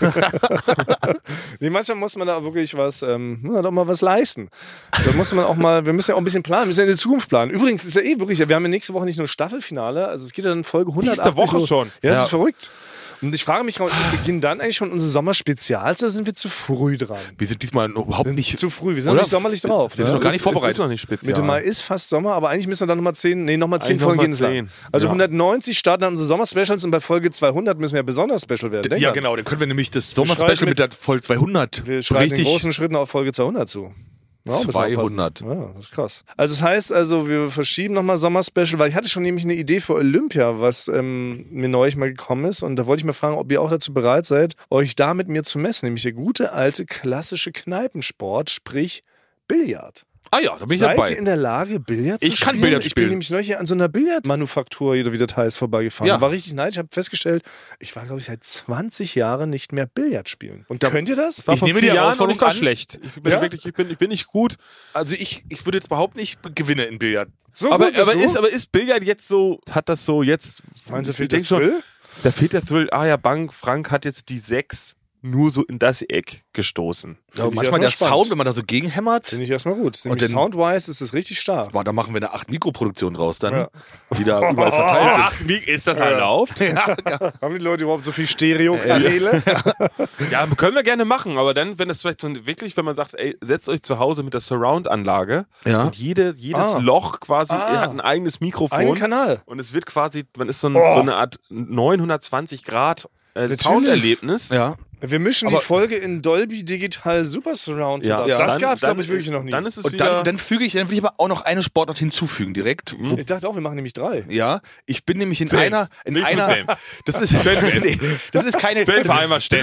Nee, manchmal muss man da wirklich was, doch mal was leisten. Da muss man auch mal, wir müssen ja auch ein bisschen planen, wir müssen ja in die Zukunft planen. Übrigens ist ja wirklich, wir haben ja nächste Woche nicht nur Staffelfinale, also es geht ja dann Folge 180. Nächste Woche schon. Ja, das ist verrückt. Und ich frage mich, beginnen dann eigentlich schon unsere Sommerspezials oder sind wir zu früh dran? Wir sind diesmal überhaupt Wir sind nicht zu früh, wir sind oder? noch nicht sommerlich drauf. Wir sind noch gar nicht vorbereitet. Es ist noch nicht speziell. Mitte Mai ist fast Sommer, aber eigentlich müssen wir dann nochmal 10 Eigentlich Folgen noch gehen mal lassen. 10. Also Ja. 190 starten dann unsere Sommer-Specials und bei Folge 200 müssen wir besonders special werden. Denk Ja, dran. genau. Dann können wir nämlich das schreiten Sommer-Special mit der Folge 200 Wir schreiten in richtig großen Schritten auf Folge 200 zu. Ja, müssen wir 200. aufpassen. Ja, das ist krass. Also das heißt, wir verschieben nochmal Sommer-Special, weil ich hatte schon nämlich eine Idee für Olympia, was mir neulich mal gekommen ist. Und da wollte ich mal fragen, ob ihr auch dazu bereit seid, euch da mit mir zu messen. Nämlich der gute, alte, klassische Kneipensport, sprich Billard. Ah ja, da bin ich Seid dabei. ihr in der Lage, Billard zu Ich spielen? kann Billard Ich bin spielen. nämlich neulich an so einer Billardmanufaktur, wie das heißt, vorbeigefahren. Ja. War richtig neidisch. Ich habe festgestellt, ich war, glaube ich, seit 20 Jahren nicht mehr Billard spielen. Und könnt ihr das? War Ich vor nehme 4 die Jahren Herausforderung nicht so an. schlecht. Ich bin Ja? wirklich, ich bin nicht gut. Also ich würde jetzt behaupten, ich gewinne in Billard. So Aber, gut bist du? aber ist Billard jetzt so, hat das so jetzt... Meinst du, ich fehlt denk das Thrill? Da fehlt der Thrill. Ah ja, Frank hat jetzt die 6 nur so in das Eck gestoßen. Ja, Finde ich manchmal der erstmal Sound, spannend. wenn man da so gegenhämmert. Finde ich erstmal gut. Und Und dann- Soundwise ist es richtig stark. Boah, da machen wir eine 8-Mikro-Produktion raus dann, Ja. die da überall verteilt sind. Wie ist das erlaubt? Haben die Leute überhaupt so viel Stereokanäle? Ja, können wir gerne machen, aber dann, wenn es vielleicht so wirklich, wenn man sagt, ey, setzt euch zu Hause mit der Surround-Anlage Ja. und jedes Loch quasi hat ein eigenes Mikrofon. Einen Kanal. Und es wird quasi, man ist so eine Art 920 Grad Sounderlebnis. Ja. Wir mischen Aber- die Folge in Dolby Digital Super Surround. Ja. Ja, das Dann- gab es, glaube dann- ich, wirklich noch nie. Dann ist es Und wieder... dann will ich aber auch noch eine Sportart hinzufügen direkt. Ich dachte auch, wir machen nämlich 3. Ja, ich bin nämlich in Senf. einer, Nichts mit Senf. das ist, nee, das ist keine, Senfeimer das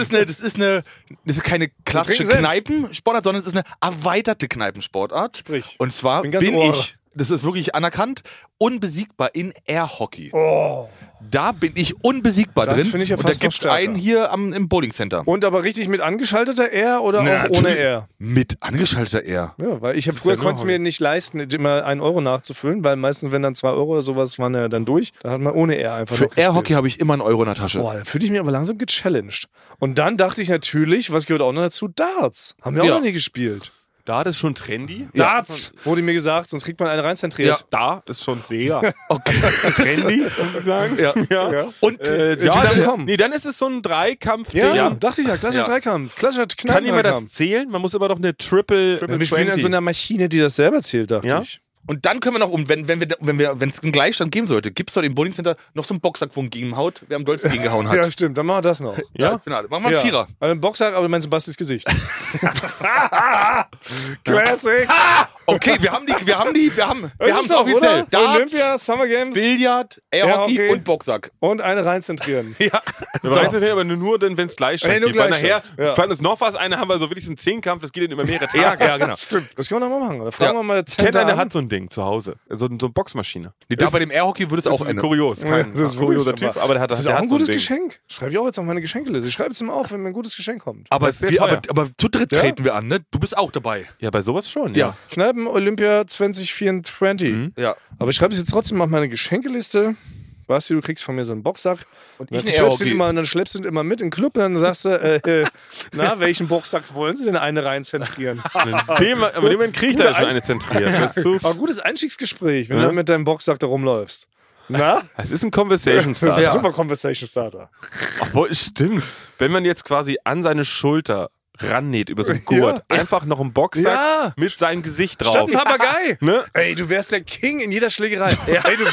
ist keine klassische trinken Senf. Kneipensportart, sondern es ist eine erweiterte Kneipensportart. Sprich. Und zwar Bin ganz bin Ohr. ich, das ist wirklich anerkannt, unbesiegbar in Airhockey. Oh. Da bin ich unbesiegbar Das drin. finde ich ja und da fast noch gibt es stärker. einen hier im Bowling Center. Und aber richtig mit angeschalteter R oder auch ohne R? Mit angeschalteter R. Ja, weil ich habe ist früher ja konnte es nur mir nicht leisten, immer 1 Euro nachzufüllen, weil meistens, wenn dann 2 Euro oder sowas waren ja dann durch, dann hat man ohne R einfach Für noch gespielt. Airhockey habe ich immer einen Euro in der Tasche. Boah, da fühle ich mich aber langsam gechallenged. Und dann dachte ich natürlich, was gehört auch noch dazu? Darts. Haben wir auch Ja. noch nie gespielt. Da ist schon trendy. Darts! Wurde mir gesagt, sonst kriegt man eine reinzentriert. Da ist schon sehr Okay. trendy, muss ich sagen. Ja. Ja. Und Ist wieder am Kommen. Nee, dann ist es so ein Dreikampf. Ja, dachte ich ja. Klassischer Ja. Dreikampf. Klassischer Kann jemand das Kneipenkampf. zählen? Man muss aber doch eine Triple Wir spielen an so einer Maschine, die das selber zählt, dachte Ja? ich. Und dann können wir noch, wenn es einen Gleichstand geben sollte, gibt es dort im Bowling Center noch so einen Boxsack, wo ein gegenhaut, wer am dollsten gegengehauen hat. Ja, stimmt. Dann machen wir das noch. Ja, Finale. Machen wir einen Vierer. Also ein Boxsack, aber du meinst Bastis Gesicht. Classic. Okay, wir haben Das es ist doch, offiziell. oder? Darts, Olympia, Summer Games Billard, Airhockey Airhockey. und Boxsack. und eine reinzentrieren. Ja. Wir waren aber nur dann, wenn es Gleichstand Nee, nur gibt. Weil Gleichstand. nachher, Ja. fand es noch was, eine haben wir so wirklich einen Zehnkampf, das geht dann über mehrere Tage. Ja, genau. Stimmt. Das können wir noch mal machen. Da fragen Ja. wir mal Kennt Center einer an. hat so ein Ding zu Hause. So eine Boxmaschine. Nee, da bei dem Airhockey würde es auch Das ist enden. kurios. Kein Das ist kurioser wirklich, Typ, aber der hat Das ist der auch hat ein so gutes Ding. Geschenk. Schreibe ich auch jetzt auf meine Geschenkeliste. Ich schreibe es ihm auf, wenn mir ein gutes Geschenk kommt. Aber, Das ist sehr teuer. aber zu dritt Ja? treten wir an, ne? Du bist auch dabei. Ja, bei sowas schon, Ja. Kneipen Olympia 2024. Ja. Aber ich schreibe es jetzt trotzdem auf meine Geschenkeliste. Basti, du kriegst von mir so einen Boxsack. Und ich dann einen schleppst du ihn Airhockey. immer, und dann schleppst du ihn immer mit in den Club und dann sagst du, na, welchen Boxsack wollen Sie denn eine reinzentrieren? Aber dem Moment kriegt er schon eine zentriert. Das ist so Aber gutes Einstiegsgespräch, wenn du dann mit deinem Boxsack da rumläufst. Na? Das ist ein Conversation Das ist ein Starter. super Conversation Starter. Obwohl, stimmt. Wenn man jetzt quasi an seine Schulter rannäht über so einen Gurt, einfach noch einen Boxsack Ja. mit seinem Gesicht drauf. Statt ein Papagei. Ne? Ey, du wärst der King in jeder Schlägerei. Ey, du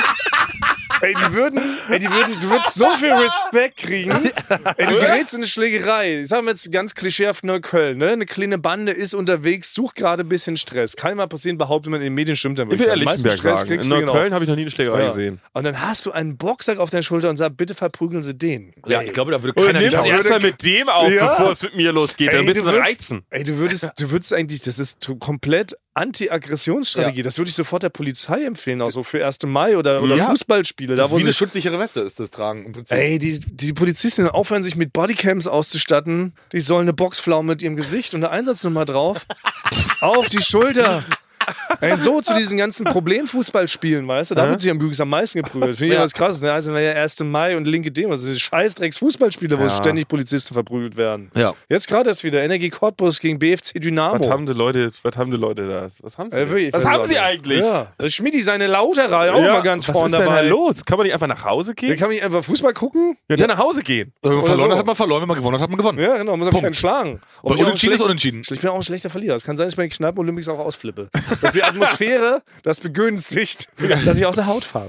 würdest so viel Respekt kriegen. Ey, du gerätst in eine Schlägerei. Ich sag mal jetzt ganz klischeehaft Neukölln, ne? Eine kleine Bande ist unterwegs, sucht gerade ein bisschen Stress. Kann mal passieren, behauptet man in den Medien, stimmt dann Ich will wirklich. ja Am meisten Lichtenberg sagen. kriegst In du, genau. Neukölln habe ich noch nie eine Schlägerei gesehen. Und dann hast du einen Boxsack auf deiner Schulter und sagst, bitte verprügeln Sie den. Ja, Ey. ich glaube, da würde Oder keiner nicht nimm's auf. erstmal mit dem auf, Ja. bevor es mit mir losgeht. Dann bist du reizen. Ey, du würdest eigentlich, das ist komplett Anti-Aggressionsstrategie. Ja. Das würde ich sofort der Polizei empfehlen, auch so für 1. Mai oder Ja. Fußballspiele. Da, Das wo ist wie eine sie, schutzsichere Weste ist das Tragen im Prinzip. ey, die Polizisten aufhören, sich mit Bodycams auszustatten. Die sollen eine Boxpflaume mit ihrem Gesicht und eine Einsatznummer drauf. Auf die Schulter. Ey, so zu diesen ganzen Problemfußballspielen, weißt du? Da wird sich übrigens am meisten geprügelt. Finde ich was krasses. Ne? Also, ja 1. Mai und linke Demo. Das sind Scheißdrecks-Fußballspiele, wo ständig Polizisten verprügelt werden. Ja. Jetzt gerade erst wieder. Energie Cottbus gegen BFC Dynamo. Was haben die Leute da? Was haben sie? Wirklich, was ich haben weiß sie auch nicht. eigentlich? Ja. Das ist Schmidti seine Lauterei auch mal ganz was vorne ist denn da dabei. los? Kann man nicht einfach nach Hause Der gehen? kann nicht einfach Fußball gucken? Ja, dann nach Hause gehen. Wenn man verloren so. hat, hat man verloren. Wenn man gewonnen hat, hat man gewonnen. Ja, genau. Muss aber keinen schlagen. Bei Unentschieden ist Unentschieden. Ich bin auch ein schlechter Verlierer. Es kann sein, dass ich bei den Kneipen-Olympics auch ausflippe. Dass die Atmosphäre das begünstigt, dass ich aus der Haut fahre.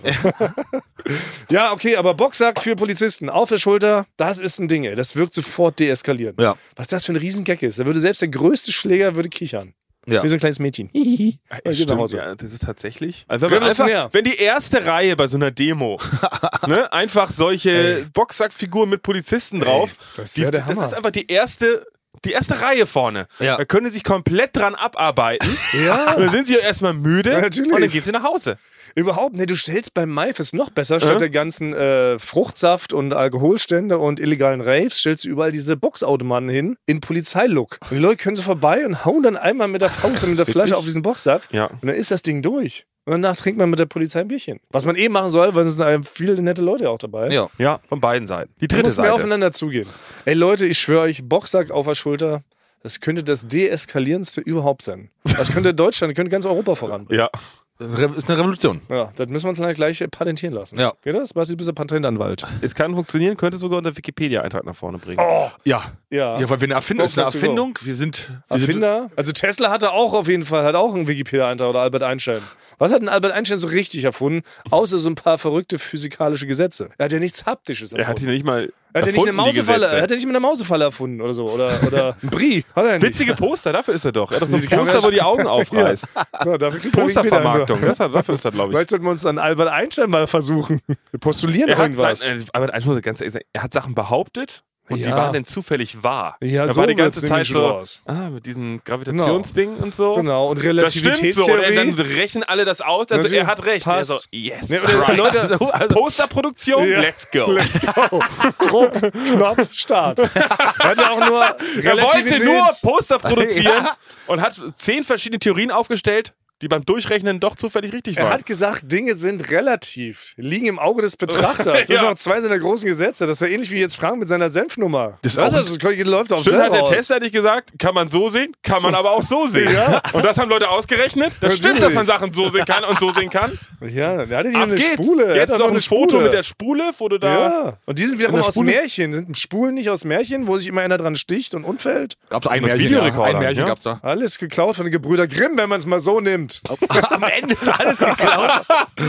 Ja, okay, aber Boxsack für Polizisten auf der Schulter, das ist ein Ding, ey. Das wirkt sofort deeskalierend. Ja. Was das für ein Riesengag ist. Da würde selbst der größte Schläger würde kichern. Ja. Wie so ein kleines Mädchen. Hihihi. Geht nach Stimmt, Hause. ja, das ist tatsächlich. Also wenn, Revolutionär. wenn die erste Reihe bei so einer Demo ne, einfach solche Boxsackfiguren mit Polizisten drauf, das wär der das Hammer. ist einfach die erste Reihe vorne. Ja. Da können sie sich komplett dran abarbeiten. Ja. Und dann sind sie erstmal müde Ja, natürlich. und dann gehen sie nach Hause. Überhaupt, ne, du stellst beim Maifest noch besser, statt der ganzen Fruchtsaft und Alkoholstände und illegalen Raves, stellst du überall diese Boxautomaten hin, in Polizeilook. Und die Leute können so vorbei und hauen dann einmal mit der Faust und mit der Flasche auf diesen Boxsack. Ja. Und dann ist das Ding durch. Und danach trinkt man mit der Polizei ein Bierchen. Was man eh machen soll, weil es sind viele nette Leute auch dabei. Ja. Ja, von beiden Seiten. Die Da dritte muss mehr Seite. aufeinander zugehen. Ey Leute, ich schwöre euch, Boxsack auf der Schulter, das könnte das deeskalierendste überhaupt sein. Das könnte Deutschland, könnte ganz Europa voranbringen. Ja. Ist eine Revolution. Ja, das müssen wir uns gleich patentieren lassen. Ja. Geht das? Basti, du bist der Patentanwalt. Es kann funktionieren, könnte sogar unter Wikipedia-Eintrag nach vorne bringen. Ja. Ja. Ja, weil wir eine Erfindung, ist eine Boxsack to go. Erfindung. Wir sind Erfinder? Also Tesla hatte auch auf jeden Fall, hat auch einen Wikipedia-Eintrag oder Albert Einstein. Was hat denn Albert Einstein so richtig erfunden? Außer so ein paar verrückte physikalische Gesetze. Er hat ja nichts Haptisches Er hat erfunden. ihn nicht mal Er hat ja nicht eine erfunden, die Mausefalle, Gesetze. er hat ja nicht mit einer Mausefalle erfunden oder so. Oder ein Brie. Hat er nicht. Witzige Poster, dafür ist er doch. Er hat doch so ein Die kann man Poster, ja- wo die Augen aufreißt. Ja, dafür kriegt er Postervermarktung, Wikipedia-Eintrag. dafür ist er, glaube ich. Vielleicht sollten wir uns an Albert Einstein mal versuchen. Wir postulieren irgendwas. Aber ich muss ganz ehrlich sagen, er hat Sachen behauptet und die Ja. waren dann zufällig wahr. Ja, da so war die ganze wird's Zeit nämlich so, raus. mit diesem Gravitationsding und so. Genau, und Das stimmt so. Und Relativitätstheorie. dann rechnen alle das aus. Also Natürlich. er hat recht. Passt. Er so, yes. Nee, oder right. Leute- also, Posterproduktion, Ja. let's go. Let's go. Druck, Knopf, Start. Er hat ja auch nur Er wollte nur Relativitäts- Poster produzieren Ja. und hat 10 verschiedene Theorien aufgestellt, die beim Durchrechnen doch zufällig richtig Er waren. hat gesagt, Dinge sind relativ, liegen im Auge des Betrachters. Das sind Ja. auch zwei seiner großen Gesetze. Das ist ja ähnlich wie jetzt Frank mit seiner Senfnummer. Das ist Weißt du, auch- das läuft auf Stimmt, hat der raus. Tester nicht gesagt, kann man so sehen, kann man aber auch so sehen. Ja. Und das haben Leute ausgerechnet. Das stimmt, Natürlich. dass man Sachen so sehen kann und so sehen kann. Ja, der hatte nicht Ab nur eine geht's. Spule. Er Jetzt hat noch auch ein eine Foto Spule. mit der Spule, wo du da... Ja, und die sind wiederum In der aus Spule- Märchen. Sind Spulen nicht aus Märchen, wo sich immer einer dran sticht und umfällt? Gab's ein Mit Märchen, Videorekorder, Ein Märchen ja. gab's da. Alles geklaut von den Gebrüder Grimm, wenn man es mal so nimmt. Am Ende ist alles geklaut.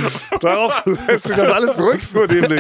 Darauf lässt sich das alles zurückführen, nämlich.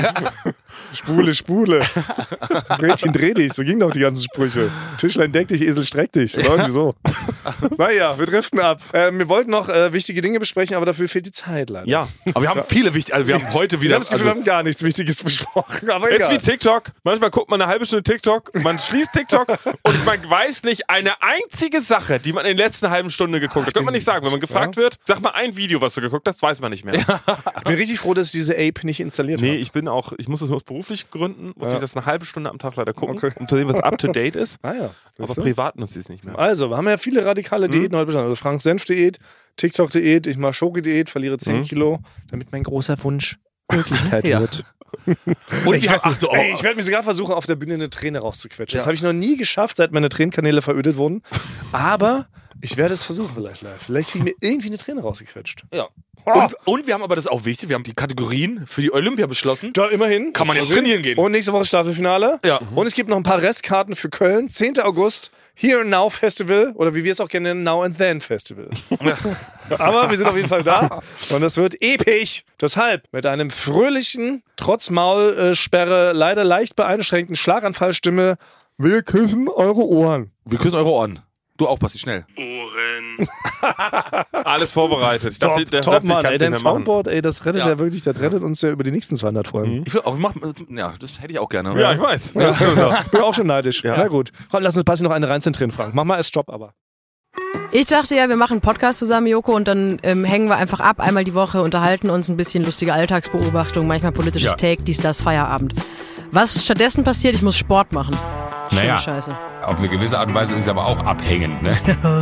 Spule. Mädchen, dreh dich. So gingen doch die ganzen Sprüche. Tischlein, deck dich, Esel, streck dich. Oder irgendwie so. Naja, wir driften ab. Wir wollten noch wichtige Dinge besprechen, aber dafür fehlt die Zeit leider. Ja. Aber wir haben viele wichtige, also wir haben heute Ich wieder. habe das Gefühl, wir haben gar nichts Wichtiges besprochen. Aber Ist wie egal. TikTok. Manchmal guckt man eine halbe Stunde TikTok, man schließt TikTok und man weiß nicht eine einzige Sache, die man in der letzten halben Stunde geguckt hat. Könnte man nicht sagen. Wenn man gefragt wird, sag mal ein Video, was du geguckt hast, weiß man nicht mehr. Ich bin richtig froh, dass ich diese Ape nicht installiert Nee, habe. ich muss das aus beruflichen Gründen, muss ich das eine halbe Stunde am Tag leider gucken, Okay. um zu sehen, was up to date ist. Ah ja. Aber Siehst du? privat nutze ich es nicht mehr. Also, wir haben ja viele radikale Diäten heute besprochen. Also Frank-Senf-Diät, TikTok-Diät, ich mache Schoki-Diät, verliere 10 Kilo, damit mein großer Wunsch Wirklichkeit wird. Und wir haben, ach so, Ey, ich werde mich sogar versuchen, auf der Bühne eine Träne rauszuquetschen. Ja. Das habe ich noch nie geschafft, seit meine Tränenkanäle verödet wurden. Aber ich werde es versuchen vielleicht live. Vielleicht kriegen wir irgendwie eine Träne rausgequetscht. ja. Und wir haben aber, das ist auch wichtig, wir haben die Kategorien für die Olympia beschlossen. Da immerhin. Kann man jetzt trainieren gehen. Und nächste Woche Staffelfinale. Ja. Und es gibt noch ein paar Restkarten für Köln. 10. August, Here and Now Festival. Oder wie wir es auch gerne nennen, Now and Then Festival. Aber wir sind auf jeden Fall da. Und das wird episch. Deshalb mit einem fröhlichen, trotz Maulsperre, leider leicht beeinschränkten Schlaganfallstimme. Wir küssen eure Ohren. Wir küssen eure Ohren. Du auch, Basti, schnell. Ohren. Alles vorbereitet. Ich dachte, Top, Mann. kannst Ey, nicht dein mehr machen. Soundboard, ey, das rettet ja wirklich, das rettet uns ja über die nächsten 200 Folgen. Ich will auch, ja, das hätte ich auch gerne. Ja, ich weiß. Ja. Ich bin auch schon neidisch. Ja. Na gut. Komm, lass uns Basti noch eine reinzentrieren, Frank. Mach mal als Job aber. Ich dachte ja, wir machen einen Podcast zusammen, Joko, und dann hängen wir einfach ab, einmal die Woche, unterhalten uns ein bisschen lustige Alltagsbeobachtung, manchmal politisches Take, dies, das, Feierabend. Was stattdessen passiert, ich muss Sport machen. Schöne Scheiße. Auf eine gewisse Art und Weise ist es aber auch abhängend, ne?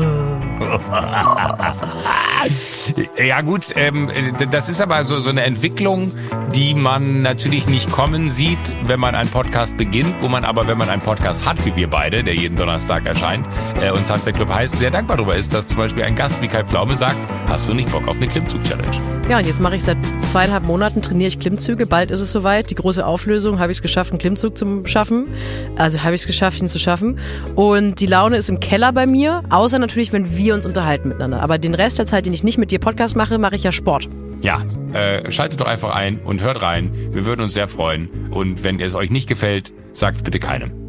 Ja gut, das ist aber so eine Entwicklung, die man natürlich nicht kommen sieht, wenn man einen Podcast beginnt, wo man aber, wenn man einen Podcast hat, wie wir beide, der jeden Donnerstag erscheint, und Sunset Club heißt, sehr dankbar darüber ist, dass zum Beispiel ein Gast wie Kai Pflaume sagt, hast du nicht Bock auf eine Klimmzug-Challenge? Ja, und jetzt mache ich seit 2,5 Monaten, trainiere ich Klimmzüge, bald ist es soweit, die große Auflösung, habe ich es geschafft, einen Klimmzug zu schaffen, also habe ich es geschafft, ihn zu schaffen, und die Laune ist im Keller bei mir, außer natürlich, wenn wir uns unterhalten miteinander, aber den Rest der Zeit, den ich nicht mit dir Podcast mache, mache ich ja Sport. Ja, schaltet doch einfach ein und hört rein, wir würden uns sehr freuen, und wenn es euch nicht gefällt, sagt es bitte keinem.